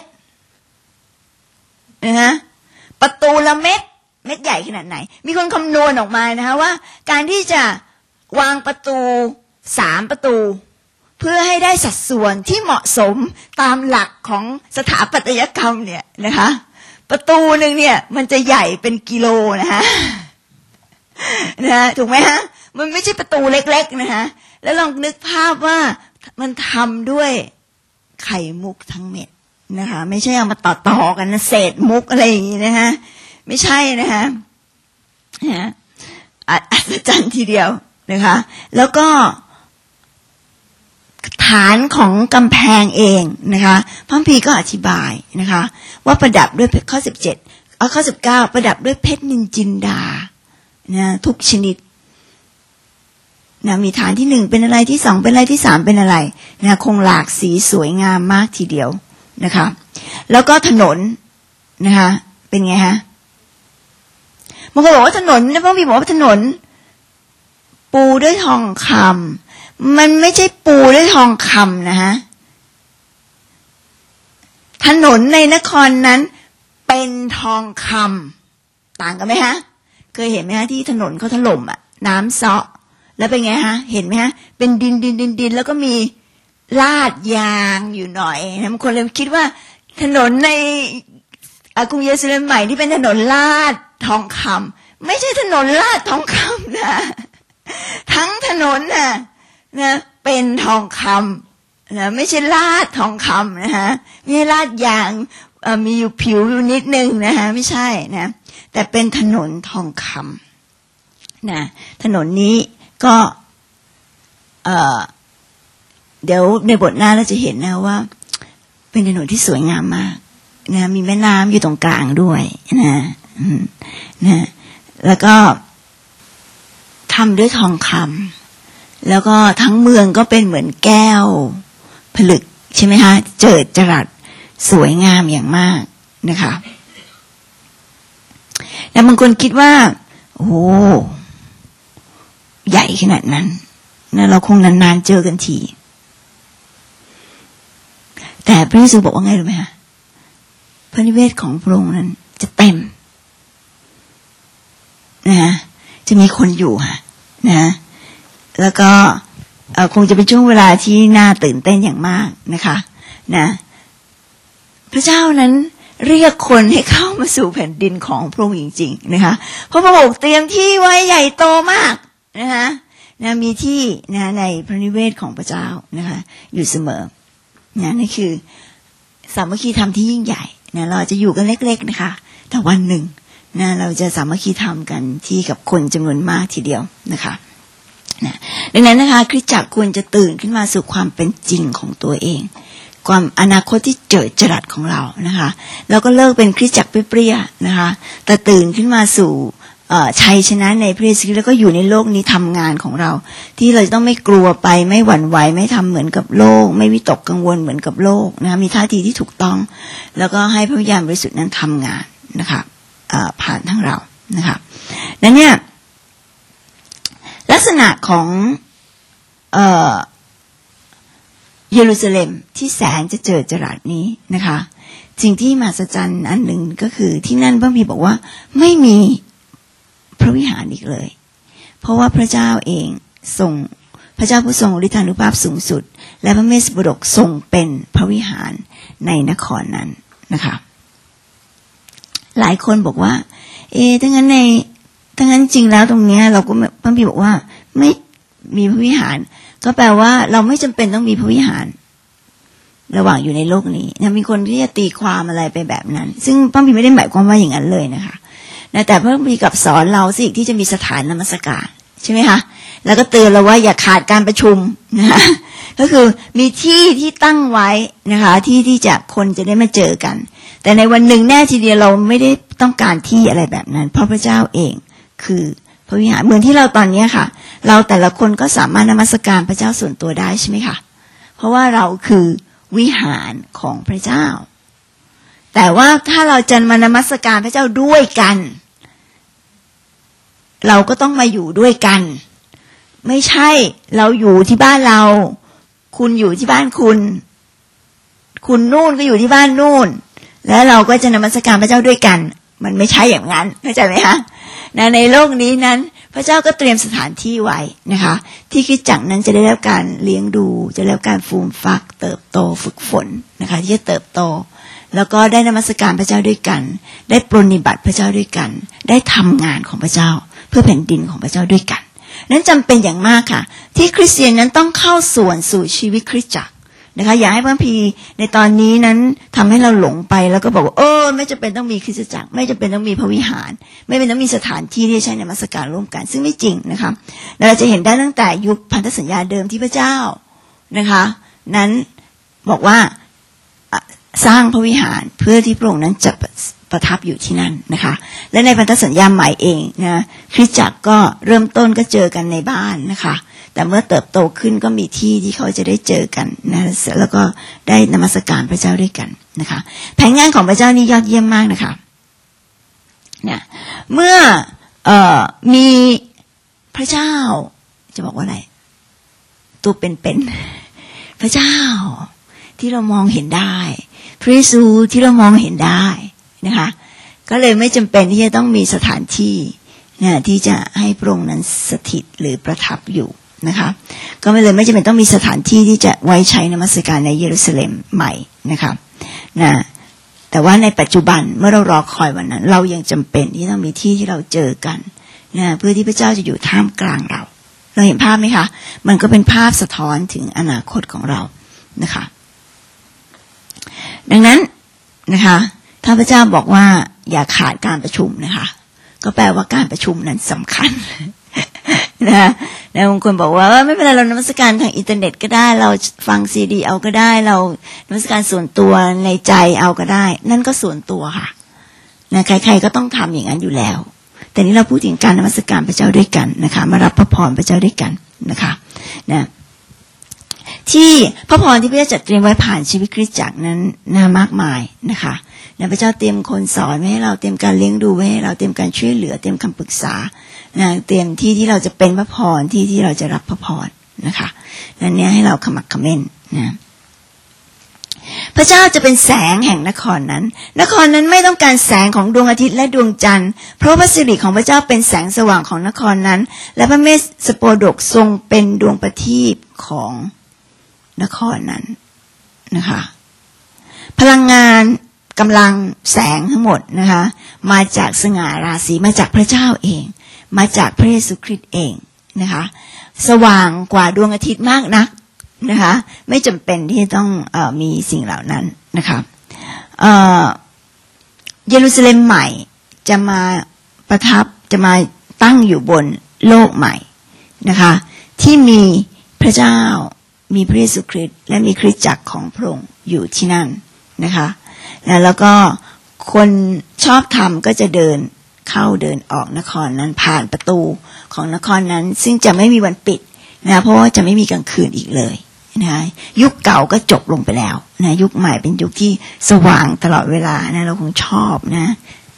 นะประตูละเม็ดใหญ่ขนาดไหนมีคนคำนวณออกมานะคะว่าการที่จะวางประตู3 ประตูเพื่อให้ได้สัดส่วนที่เหมาะสมตามหลักของสถาปัตยกรรมเนี่ยนะคะประตูนึงเนี่ยมันจะใหญ่เป็นกิโลนะคะถูกไหมฮะมันไม่ใช่ประตูเล็กๆนะคะแล้วลองนึกภาพว่ามันทำด้วยไข่มุกทั้งเม็ดนะคะไม่ใช่เอามาต่อๆกันนะเศษมุกอะไรอย่างนี้นะคะไม่ใช่นะคะอัศจรรย์ทีเดียวนะคะแล้วก็ฐานของกำแพงเองนะคะพระคัมภีร์ก็อธิบายนะคะว่าประดับด้วยข้อ17ข้อ19ประดับด้วยเพชรนินจินดานะทุกชนิดนะมีฐานที่1เป็นอะไรที่2เป็นอะไรที่3เป็นอะไรนะคงหลากสีสวยงามมากทีเดียวนะคะแล้วก็ถนนนะคะเป็นไงฮะบางคนบอกว่าถนนนะพระคัมภีร์บอกว่าถนนปูด้วยทองคำมันไม่ใช่ปูด้วยทองคำนะฮะถนนในนครนั้นเป็นทองคำต่างกันไหมฮะเคยเห็นไหมฮะที่ถนนเขาถล่มอ่ะน้ำเซาะแล้วเป็นไงฮะเห็นไหมฮะเป็นดินแล้วก็มีลาดยางอยู่หน่อยนะบางคนเลยคิดว่าถนนในกรุงเยรูซาเล็มใหม่ที่เป็นถนนลาดทองคำไม่ใช่ถนนลาดทองคำนะทั้งถนนนะเป็นทองคำนะไม่ใช่ลาดทองคำนะฮะไม่ใช่ลาดยางมีอยู่ผิวอยู่นิดนึงนะฮะไม่ใช่นะแต่เป็นถนนทองคำนะถนนนี้ก็เดี๋ยวในบทหน้าเราจะเห็นนะว่าเป็นถนนที่สวยงามมากนะมีแม่น้ำอยู่ตรงกลางด้วยนะแล้วก็ทำด้วยทองคำแล้วก็ทั้งเมืองก็เป็นเหมือนแก้วผลึกใช่ไหมคะเจิดจรัสสวยงามอย่างมากนะคะแล้วบางคนคิดว่าโอ้ใหญ่ขนาดนั้นนะเราคงนานๆเจอกันทีแต่พระเยซูบอกว่าไงรู้ไหมคะพระนิเวศของพระองค์นั้นจะเต็มนะจะมีคนอยู่ค่ะนะแล้วก็คงจะเป็นช่วงเวลาที่น่าตื่นเต้นอย่างมากนะคะนะพระเจ้านั้นเรียกคนให้เข้ามาสู่แผ่นดินของพระองค์จริงๆนะคะเพราะพระองค์เตรียมที่ไว้ใหญ่โตมากนะคะนะมีที่นะในพระนิเวศของพระเจ้านะคะอยู่เสมอนะนี่คือสามัคคีธรรมที่ยิ่งใหญ่นะเราจะอยู่กันเล็กๆนะคะแต่วันหนึ่งนะเราจะสามัคคีธรรมกันที่กับคนจำนวนมากทีเดียวนะคะนะดังนั้นนะคะคริสตจักรควรจะตื่นขึ้นมาสู่ความเป็นจริงของตัวเองความอนาคตที่เจิดจรัสของเรานะคะแล้วก็เลิกเป็นคริสตจักรเปรี้ยๆนะคะแต่ตื่นขึ้นมาสู่ชัยชนะในพระเยซูแล้วก็อยู่ในโลกนี้ทำงานของเราที่เราต้องไม่กลัวไปไม่หวั่นไหวไม่ทำเหมือนกับโลกไม่วิตกกังวลเหมือนกับโลกนะคะมีท่าทีที่ถูกต้องแล้วก็ให้พระวิญญาณบริสุทธิ์นั้นทำงานนะคะผ่านทั้งเรานะคะนั้นเนี่ยลักษณะของเยรูซาเล็มที่แสนจะเจิดจรัสนี้นะคะสิ่งที่มหัศจรรย์อันหนึ่งก็คือที่นั่นพระคัมภีร์บอกว่าไม่มีพระวิหารอีกเลยเพราะว่าพระเจ้าเองทรงพระเจ้าผู้ทรงฤทธานุภาพสูงสุดและพระเมสสบิดกทรงเป็นพระวิหารในนครนั้นนะคะหลายคนบอกว่าถ้างั้นจริงแล้วตรงนี้เราก็พระคัมภีร์บอกว่าไม่มีพระวิหารก็แปลว่าเราไม่จำเป็นต้องมีพระวิหารระหว่างอยู่ในโลกนี้นะมีคนที่จะตีความอะไรไปแบบนั้นซึ่งพระคัมภีร์ไม่ได้หมายความว่าอย่างนั้นเลยนะคะแต่พระคัมภีร์กับสอนเราสิที่จะมีสถานนมัสการใช่ไหมคะแล้วก็เตือนเราว่าอย่าขาดการประชุมนะคะก็คือมีที่ตั้งไว้นะคะที่จะคนจะได้มาเจอกันแต่ในวันหนึ่งแน่ทีเดียวเราไม่ได้ต้องการที่อะไรแบบนั้นเพราะพระเจ้าเองคือพระวิหารเหมือนที่เราตอนนี้ค่ะเราแต่ละคนก็สามารถนมัสการพระเจ้าส่วนตัวได้ใช่ไหมคะเพราะว่าเราคือวิหารของพระเจ้าแต่ว่าถ้าเราจะมานมัสการพระเจ้าด้วยกันเราก็ต้องมาอยู่ด้วยกันไม่ใช่เราอยู่ที่บ้านเราคุณอยู่ที่บ้านคุณนู่นก็อยู่ที่บ้านนู่นแล้วเราก็จะนมัสการพระเจ้าด้วยกันมันไม่ใช่อย่างนั้นเข้าใจไหมคะในโลกนี้นั้นพระเจ้าก็เตรียมสถานที่ไว้นะคะที่คริสตจักรนั้นจะได้รับการเลี้ยงดูจะได้รับการฟูมฟักเติบโตฝึกฝนนะคะที่จะเติบโตแล้วก็ได้นมัสการพระเจ้าด้วยกันได้ปรนนิบัติพระเจ้าด้วยกันได้ทำงานของพระเจ้าเพื่อแผ่นดินของพระเจ้าด้วยกันนั้นจำเป็นอย่างมากค่ะที่คริสเตียนนั้นต้องเข้าส่วนสู่ชีวิตคริสตจักรนะคะอย่าให้พระพีในตอนนี้นั้นทำให้เราหลงไปแล้วก็บอกว่าไม่จำเป็นต้องมีคริสตจักรไม่จำเป็นต้องมีพระวิหารไม่จำเป็นต้องมีสถานที่ที่ใช้นมัสการร่วมกันซึ่งไม่จริงนะคะเราจะเห็นได้ตั้งแต่ยุคพันธสัญญาเดิมที่พระเจ้านะคะนั้นบอกว่าสร้างพระวิหารเพื่อที่พระองค์นั้นจะประทับอยู่ที่นั่นนะคะและในพันธสัญญาใหม่เองนะคริสตจักรก็เริ่มต้นก็เจอกันในบ้านนะคะแต่เมื่อเติบโตขึ้นก็มีที่ที่เขาจะได้เจอกันนะแล้วก็ได้นมัสการพระเจ้าด้วยกันนะคะแผนงานของพระเจ้านี่ยอดเยี่ยมมากนะคะเนี่ยเมื่อมีพระเจ้าจะบอกว่าอะไรตัวเป็นๆพระเจ้าที่เรามองเห็นได้พระเยซูที่เรามองเห็นได้นะคะก็เลยไม่จำเป็นที่จะต้องมีสถานที่นะที่จะให้พระองค์นั้นสถิตหรือประทับอยู่นะคะก็ไม่จำเป็นต้องมีสถานที่ที่จะไว้ใช้นมัสการในเยรูซาเล็มใหม่นะคะนะแต่ว่าในปัจจุบันเมื่อเรารอคอยวันนั้นเรายังจำเป็นที่ต้องมีที่ที่เราเจอกันนะเพื่อที่พระเจ้าจะอยู่ท่ามกลางเราเห็นภาพไหมคะมันก็เป็นภาพสะท้อนถึงอนาคตของเรานะคะดังนั้นนะคะถ้าพระเจ้าบอกว่าอย่าขาดการประชุมนะคะก็แปลว่าการประชุมนั้นสำคัญนะบางคนบอกว่าไม่เป็นไรเรานมัสการทางอินเทอร์เน็ตก็ได้เราฟังซีดีเอาก็ได้เรานมัสการส่วนตัวในใจเอาก็ได้นั่นก็ส่วนตัวค่ะนะใครๆก็ต้องทำอย่างนั้นอยู่แล้วแต่นี้เราพูดถึงการนมัสการพระเจ้าด้วยกันนะคะมารับพระพรพระเจ้าด้วยกันนะคะนะที่พระพรที่พระเจ้าจัดเตรียมไว้ผ่านชีวิตคริสตจักรนั้นมากมายนะคะพระเจ้าเตรียมคนสอนไว้ให้เราเตรียมการเลี้ยงดูไว้ให้เราเตรียมการช่วยเหลือเตรียมคำปรึกษาเตรียมที่ที่เราจะเป็นพระพรที่เราจะรับพระพรนะคะนั่นเนี่ยให้เราขมักเขม้นนะพระเจ้าจะเป็นแสงแห่งนครนั้นไม่ต้องการแสงของดวงอาทิตย์และดวงจันทร์เพราะพระสิริของพระเจ้าเป็นแสงสว่างของนครนั้นและพระเมสสโปดกทรงเป็นดวงประทีปของนครนั้นนะคะพลังงานกำลังแสงทั้งหมดนะคะมาจากสง่าราศีมาจากพระเจ้าเองมาจากพระเยซูคริสต์เองนะคะสว่างกว่าดวงอาทิตย์มากนักนะคะไม่จำเป็นที่ต้องมีสิ่งเหล่านั้นนะคะเยรูซาเล็มใหม่จะมาประทับจะมาตั้งอยู่บนโลกใหม่นะคะที่มีพระเจ้ามีพระเยซูคริสต์และมีคริสตจักรของพระองค์อยู่ที่นั่นนะคะแล้วก็คนชอบธรรมก็จะเดินเข้าเดินออกนครนั้นผ่านประตูของนครนั้นซึ่งจะไม่มีวันปิดนะเพราะว่าจะไม่มีกลางคืนอีกเลยนะยุคเก่าก็จบลงไปแล้วนะยุคใหม่เป็นยุคที่สว่างตลอดเวลานะเราคงชอบนะ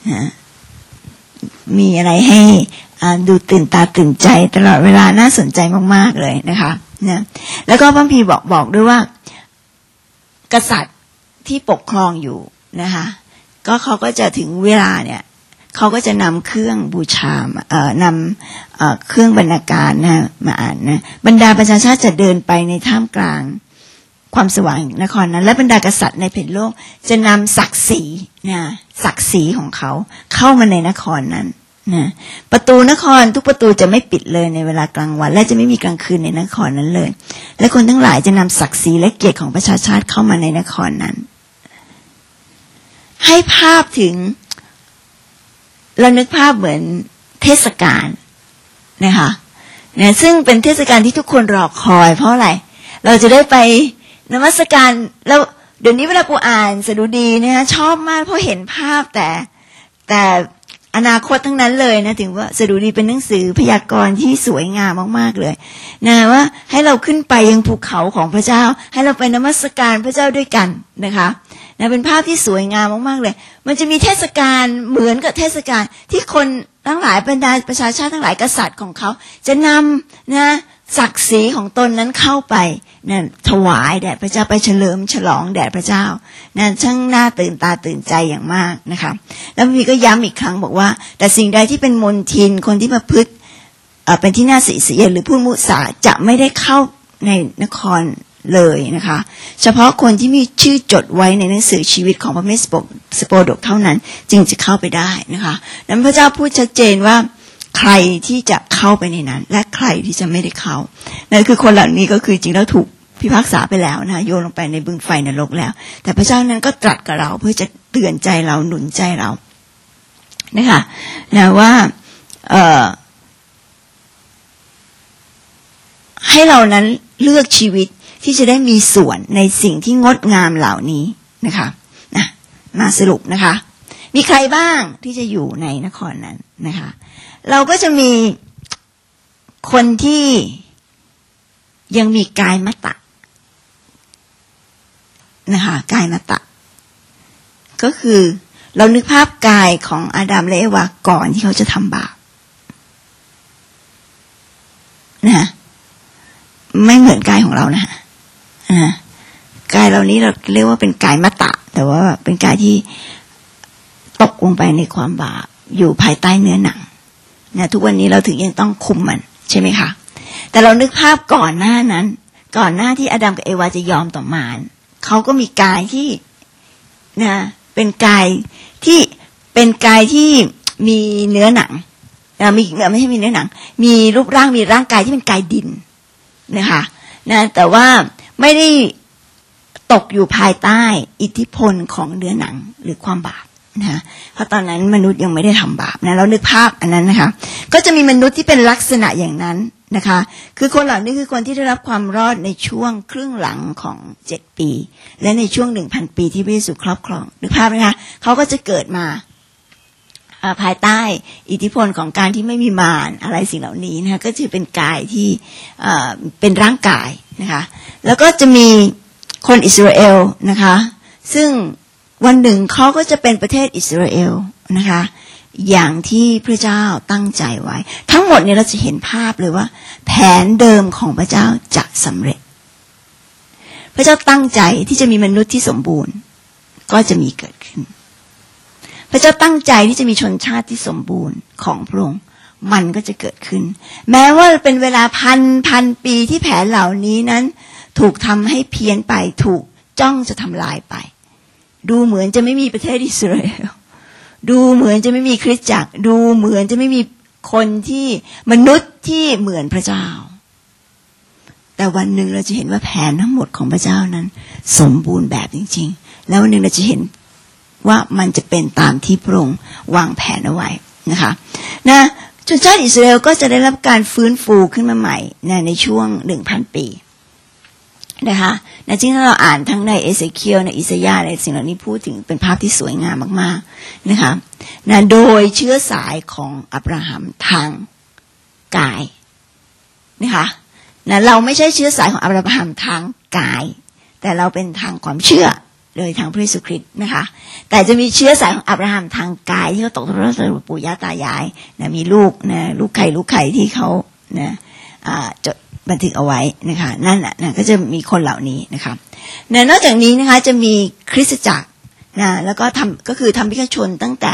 มีอะไรให้ดูตื่นตาตื่นใจตลอดเวลาน่าสนใจมากๆเลยนะคะนะแล้วก็พระคัมภีร์บอกด้วยว่ากษัตริย์ที่ปกครองอยู่นะคะก็เขาก็จะถึงเวลาเนี่ยเขาก็จะนำเครื่องบูชานำเครื่องบรรณาการนะมาอ่านนะบรรดาประชาชาติจะเดินไปในท่ามกลางความสว่างนครนั้นและบรรดากษัตริย์ในแผ่นโลกจะนำศักดิ์ศรีนะศักดิ์ศรีของเขาเข้ามาในนครนั้นนะประตูนครทุกประตูจะไม่ปิดเลยในเวลากลางวันและจะไม่มีกลางคืนในนครนั้นเลยและคนทั้งหลายจะนำศักดิ์ศรีและเกียรติของประชาชาติเข้ามาในนครนั้นให้ภาพถึงเรานึกภาพเหมือนเทศกาลนะคะเนี่ยซึ่งเป็นเทศกาลที่ทุกคนรอคอยเพราะอะไรเราจะได้ไปนมัสการแล้วเดี๋ยวนี้เวลาปูอ่านสดุดีเนี่ยชอบมากเพราะเห็นภาพแต่อนาคตทั้งนั้นเลยนะถึงว่าสดุดีเป็นหนังสือพยากรณ์ที่สวยงามมากๆเลยนะว่าให้เราขึ้นไปยังภูเขาของพระเจ้าให้เราไปนมัสการพระเจ้าด้วยกันนะคะนะเป็นภาพที่สวยงามมากๆเลยมันจะมีเทศกาลเหมือนกับเทศกาลที่คนทั้งหลายบรรดาประชาชาติทั้งหลายกษัตริย์ของเขาจะนำนะศักดิ์ศรีของตนนั้นเข้าไปนะถวายแด่พระเจ้าไปเฉลิมฉลองแด่พระเจ้านะช่างน่าตื่นตาตื่นใจอย่างมากนะคะแล้วมีก็ย้ำอีกครั้งบอกว่าแต่สิ่งใดที่เป็นมลทินคนที่ประพฤติเป็นที่น่าเสียหรือผู้มุสาจะไม่ได้เข้าในนครเลยนะคะเฉพาะคนที่มีชื่อจดไว้ในหนังสือชีวิตของพระเมสสโปดกเท่านั้นจึงจะเข้าไปได้นะคะนั้นพระเจ้าพูดชัดเจนว่าใครที่จะเข้าไปในนั้นและใครที่จะไม่ได้เข้านั่นคือคนเหล่านี้ก็คือจริงแล้วถูกพิพากษาไปแล้วนะโยนลงไปในบึงไฟนรกแล้วแต่พระเจ้านั้นก็ตรัสกับเราเพื่อจะเตือนใจเราหนุนใจเรานะคะนะว่าให้เรานั้นเลือกชีวิตที่จะได้มีส่วนในสิ่งที่งดงามเหล่านี้นะคะนะมาสรุปนะคะมีใครบ้างที่จะอยู่ในนครนั้นนะคะเราก็จะมีคนที่ยังมีกายมตะนะคะกายมตะก็คือเรานึกภาพกายของอาดัมและเอวาก่อนที่เขาจะทำบาปนะไม่เหมือนกายของเรานะกายเรานี้เราเรียกว่าเป็นกายมตะแต่ว่าเป็นกายที่ตกลงไปในความบาปอยู่ภายใต้เนื้อหนังนะทุกวันนี้เราถึงยังต้องคุมมันใช่ไหมคะแต่เรานึกภาพก่อนหน้านั้นก่อนหน้าที่อาดัมกับเอวาจะยอมต่อมารเขาก็มีกายที่นะเป็นกายที่มีเนื้อหนังมีไม่ใช่มีเนื้อหนังมีรูปร่างมีร่างกายที่เป็นกายดินนะคะนะแต่ว่าไม่ได้ตกอยู่ภายใต้อิทธิพลของเนื้อหนังหรือความบาปนะเพราะตอนนั้นมนุษย์ยังไม่ได้ทำบาปนะเรานึกภาพอันนั้นนะคะก็จะมีมนุษย์ที่เป็นลักษณะอย่างนั้นนะคะคือคนเหล่านี้คือคนที่ได้รับความรอดในช่วงครึ่งหลังของ7 ปีและในช่วง 1,000 ปีที่พระเยซูครอบครองนึกภาพไหมคะเขาก็จะเกิดมาภายใต้อิทธิพลของการที่ไม่มีมารอะไรสิ่งเหล่านี้นะคะก็จะเป็นกายที่เป็นร่างกายนะคะแล้วก็จะมีคนอิสราเอลนะคะซึ่งวันหนึ่งเขาก็จะเป็นประเทศอิสราเอลนะคะอย่างที่พระเจ้าตั้งใจไว้ทั้งหมดเนี่ยเราจะเห็นภาพเลยว่าแผนเดิมของพระเจ้าจะสำเร็จพระเจ้าตั้งใจที่จะมีมนุษย์ที่สมบูรณ์ก็จะมีเกิดขึ้นพระเจ้าตั้งใจที่จะมีชนชาติที่สมบูรณ์ของพระองค์มันก็จะเกิดขึ้นแม้ว่าเป็นเวลาพันปีที่แผนเหล่านี้นั้นถูกทำให้เพี้ยนไปถูกจ้องจะทำลายไปดูเหมือนจะไม่มีประเทศอิสราเอลดูเหมือนจะไม่มีคริสตจักรดูเหมือนจะไม่มีคนที่มนุษย์ที่เหมือนพระเจ้าแต่วันหนึ่งเราจะเห็นว่าแผนทั้งหมดของพระเจ้านั้นสมบูรณ์แบบจริงๆแล้ววันหนึ่งเราจะเห็นว่ามันจะเป็นตามที่พระองค์วางแผนเอาไว้นะคะนะชนชาติอิสราเอลก็จะได้รับการฟื้นฟูขึ้นมาใหม่ในช่วง 1,000 ปีนะคะจริงๆเราอ่านทั้งในเอเสเคียลในอิสยาห์ในสิ่งเหล่านี้พูดถึงเป็นภาพที่สวยงามมากๆนะคะนะโดยเชื้อสายของอับราฮัมทางกายนะคะนะเราไม่ใช่เชื้อสายของอับราฮัมทางกายแต่เราเป็นทางความเชื่อโดยทางพระเยซูคริสต์นะคะแต่จะมีเชื้อสายของอับราฮัมทางกายที่เขาตกทอดมาจากปู่ย่าตายายนะมีลูกนะลูกไข่ที่เขานะจดบันทึกเอาไว้นะคะนั่นนะก็จะมีคนเหล่านี้นะคะนอกจากนี้นะคะจะมีคริสตจักรนะแล้วก็คือธรรมิกชนตั้งแต่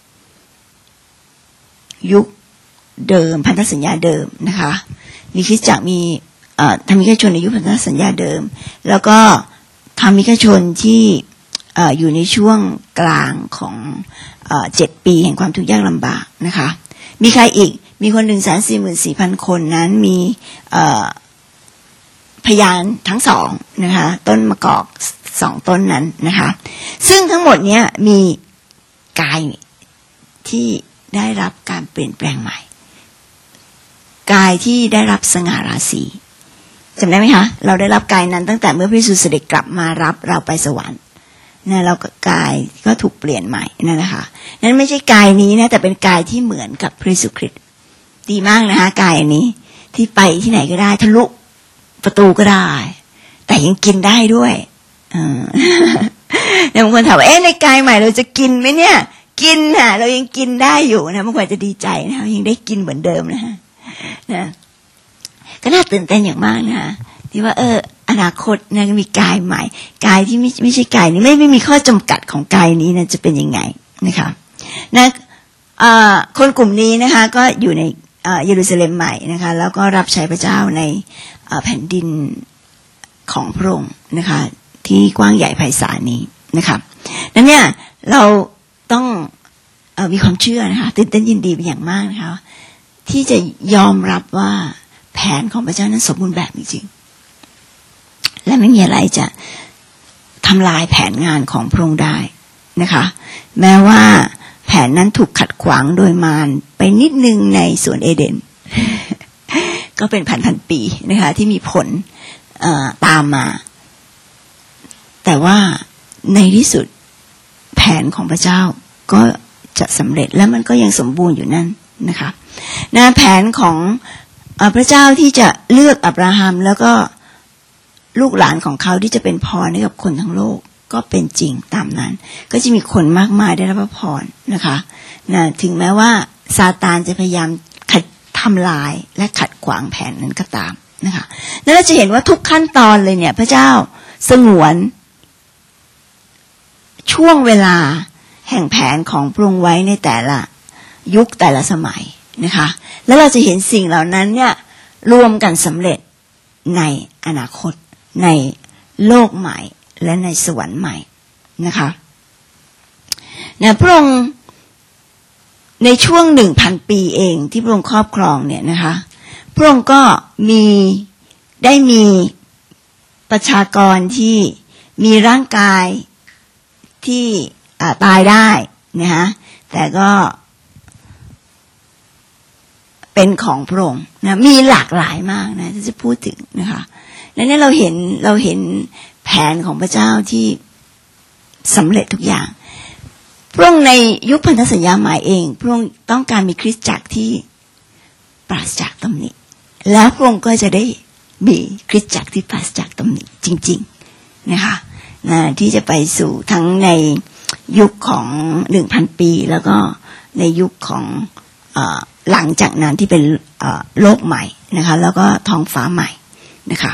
ยุคเดิมพันธสัญญาเดิมนะคะมีคริสตจักรมีธรรมิกชนในยุคพันธสัญญาเดิมแล้วก็ธรรมิกชนที่อยู่ในช่วงกลางของ7 ปีแห่งความทุกข์ยากลำบากนะคะมีใครอีกมีคน 144,000 คนนั้นมีพยานทั้งสองนะคะต้นมะกอก2 ต้นนั้นนะคะซึ่งทั้งหมดเนี้ยมีกายที่ได้รับการเปลี่ยนแปลงใหม่กายที่ได้รับสง่าราศีจำได้ไหมคะเราได้รับกายนั้นตั้งแต่เมื่อพระเยซูเสด็จกลับมารับเราไปสวรรค์นะเรากายก็ถูกเปลี่ยนใหม่นั่นนะคะนั้นไม่ใช่กายนี้นะแต่เป็นกายที่เหมือนกับพระเยซูคริสต์ดีมากนะคะกายนี้ที่ไปที่ไหนก็ได้ทะลุประตูก็ได้แต่ยังกินได้ด้วยบางคนถามว่าในกายใหม่เราจะกินไหมเนี่ยกินค่ะเรายังกินได้อยู่นะบางคนจะดีใจนะยังได้กินเหมือนเดิมนะก็น่าตื่นเต้นอย่างมากนะคะที่ว่าอนาคตนะมีกายใหม่กายที่ไม่ใช่กายนี้ไม่มีข้อจำกัดของกายนี้นะจะเป็นยังไงนะคะนะคนกลุ่มนี้นะคะก็อยู่ในเยรูซาเล็มใหม่นะคะแล้วก็รับใช้พระเจ้าในแผ่นดินของพระองค์นะคะที่กว้างใหญ่ไพศาลนี้นะคะนั้นเนี่ยเราต้องมีความเชื่อนะคะตื่นเต้นยินดีเป็นอย่างมากนะคะที่จะยอมรับว่าแผนของพระเจ้านั้นสมบูรณ์แบบจริงๆและไม่มีอะไรจะทำลายแผนงานของพระองค์ได้นะคะแม้ว่าแผนนั้นถูกขัดขวางโดยมารไปนิดนึงในสวนเอเดน ก็เป็นพันปีนะคะที่มีผลตามมาแต่ว่าในที่สุดแผนของพระเจ้าก็จะสำเร็จและมันก็ยังสมบูรณ์อยู่นั่นนะคะแผนของพระเจ้าที่จะเลือกอับราฮัมแล้วก็ลูกหลานของเขาที่จะเป็นพรให้กับคนทั้งโลกก็เป็นจริงตามนั้นก็จะมีคนมากมายได้รับพรนะคะถึงแม้ว่าซาตานจะพยายามทำลายและขัดขวางแผนนั้นก็ตามนะคะแล้วเราจะเห็นว่าทุกขั้นตอนเลยเนี่ยพระเจ้าสงวนช่วงเวลาแห่งแผนของพระองค์ไว้ในแต่ละยุคแต่ละสมัยนะคะแล้วเราจะเห็นสิ่งเหล่านั้นเนี่ยรวมกันสำเร็จในอนาคตในโลกใหม่และในสวรรค์ใหม่นะคะพระองค์ในช่วง 1,000 ปีเองที่พระองค์ครอบครองเนี่ยนะคะพระองค์ก็ได้มีประชากรที่มีร่างกายที่ตายได้นะคะแต่ก็เป็นของพระองค์นะมีหลากหลายมากนะที่จะพูดถึงนะคะดังนั้นเราเห็นแผนของพระเจ้าที่สำเร็จทุกอย่างพระองค์ในยุคพันธสัญญาใหม่เองพระองค์ต้องการมีคริสตจักรที่ปราศจากตำหนิแล้วพระองค์ก็จะได้มีคริสตจักรที่ปราศจากตำหนิจริงๆนะคะที่จะไปสู่ทั้งในยุคของ 1,000 ปีแล้วก็ในยุคของหลังจากนั้นที่เป็นโลกใหม่นะคะแล้วก็ท้องฟ้าใหม่นะคะ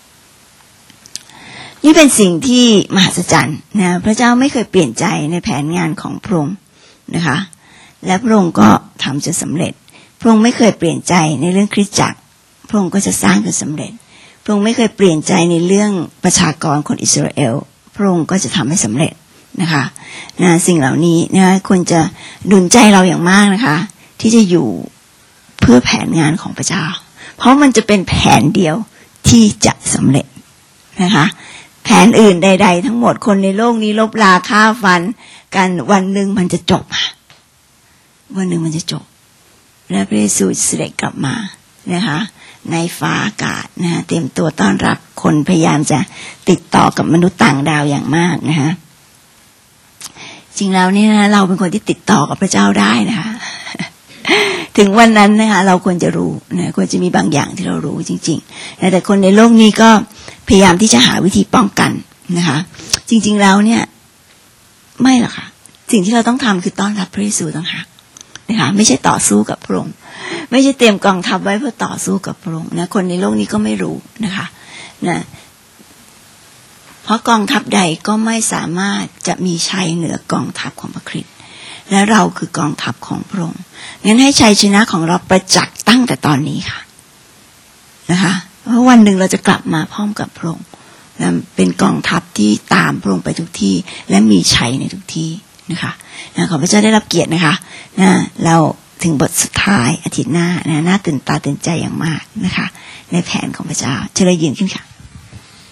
นี่เป็นสิ่งที่มหัศจรรย์นะพระเจ้าไม่เคยเปลี่ยนใจในแผนงานของพระองค์นะคะและพระองค์ก็ทำจนสำเร็จพระองค์ไม่เคยเปลี่ยนใจในเรื่องคริสตจักรพระองค์ก็จะสร้างจนสำเร็จพระองค์ไม่เคยเปลี่ยนใจในเรื่องประชากรคนอิสราเอลพระองค์ก็จะทำให้สำเร็จนะคะสิ่งเหล่านี้นะควรจะหนุนใจเราอย่างมากนะคะที่จะอยู่เพื่อแผนงานของพระเจ้าเพราะมันจะเป็นแผนเดียวที่จะสำเร็จนะคะแผนอื่นใดๆทั้งหมดคนในโลกนี้ลบลาฆ่าฟันกันวันหนึ่งมันจะจบวันหนึ่งมันจะจบและพระเยซูเสด็จกลับมานะคะในฟ้าอากาศนะเตรียมตัวต้อนรับคนพยายามจะติดต่อกับมนุษย์ต่างดาวอย่างมากนะคะจริงแล้วนี่นะเราเป็นคนที่ติดต่อกับพระเจ้าได้นะคะถึงวันนั้นนะคะเราควรจะรู้นะควรจะมีบางอย่างที่เรารู้จริงๆแต่คนในโลกนี้ก็พยายามที่จะหาวิธีป้องกันนะคะจริงๆแล้วเนี่ยไม่หรอกค่ะสิ่งที่เราต้องทำคือต้อนรับพระเยซูต่างหากนะคะไม่ใช่ต่อสู้กับพระองค์ไม่ใช่เตรียมกองทัพไว้เพื่อต่อสู้กับพระองค์นะคนในโลกนี้ก็ไม่รู้นะคะนะเพราะกองทัพใดก็ไม่สามารถจะมีชัยเหนือกองทัพของพระคริสต์และเราคือกองทัพของพระองค์งั้นให้ชัยชนะของเราประจักษ์ตั้งแต่ตอนนี้ค่ะนะคะเพราะวันหนึ่งเราจะกลับมาพร้อมกับพระองค์เป็นกองทัพที่ตามพระองค์ไปทุกที่และมีชัยในทุกที่นะคะขอพระเจ้าได้รับเกียรตินะคะเราถึงบทสุดท้ายอาทิตย์หน้าน่าตื่นตาตื่นใจอย่างมากนะคะในแผนของพระเจ้าเชิญยืนขึ้นค่ะ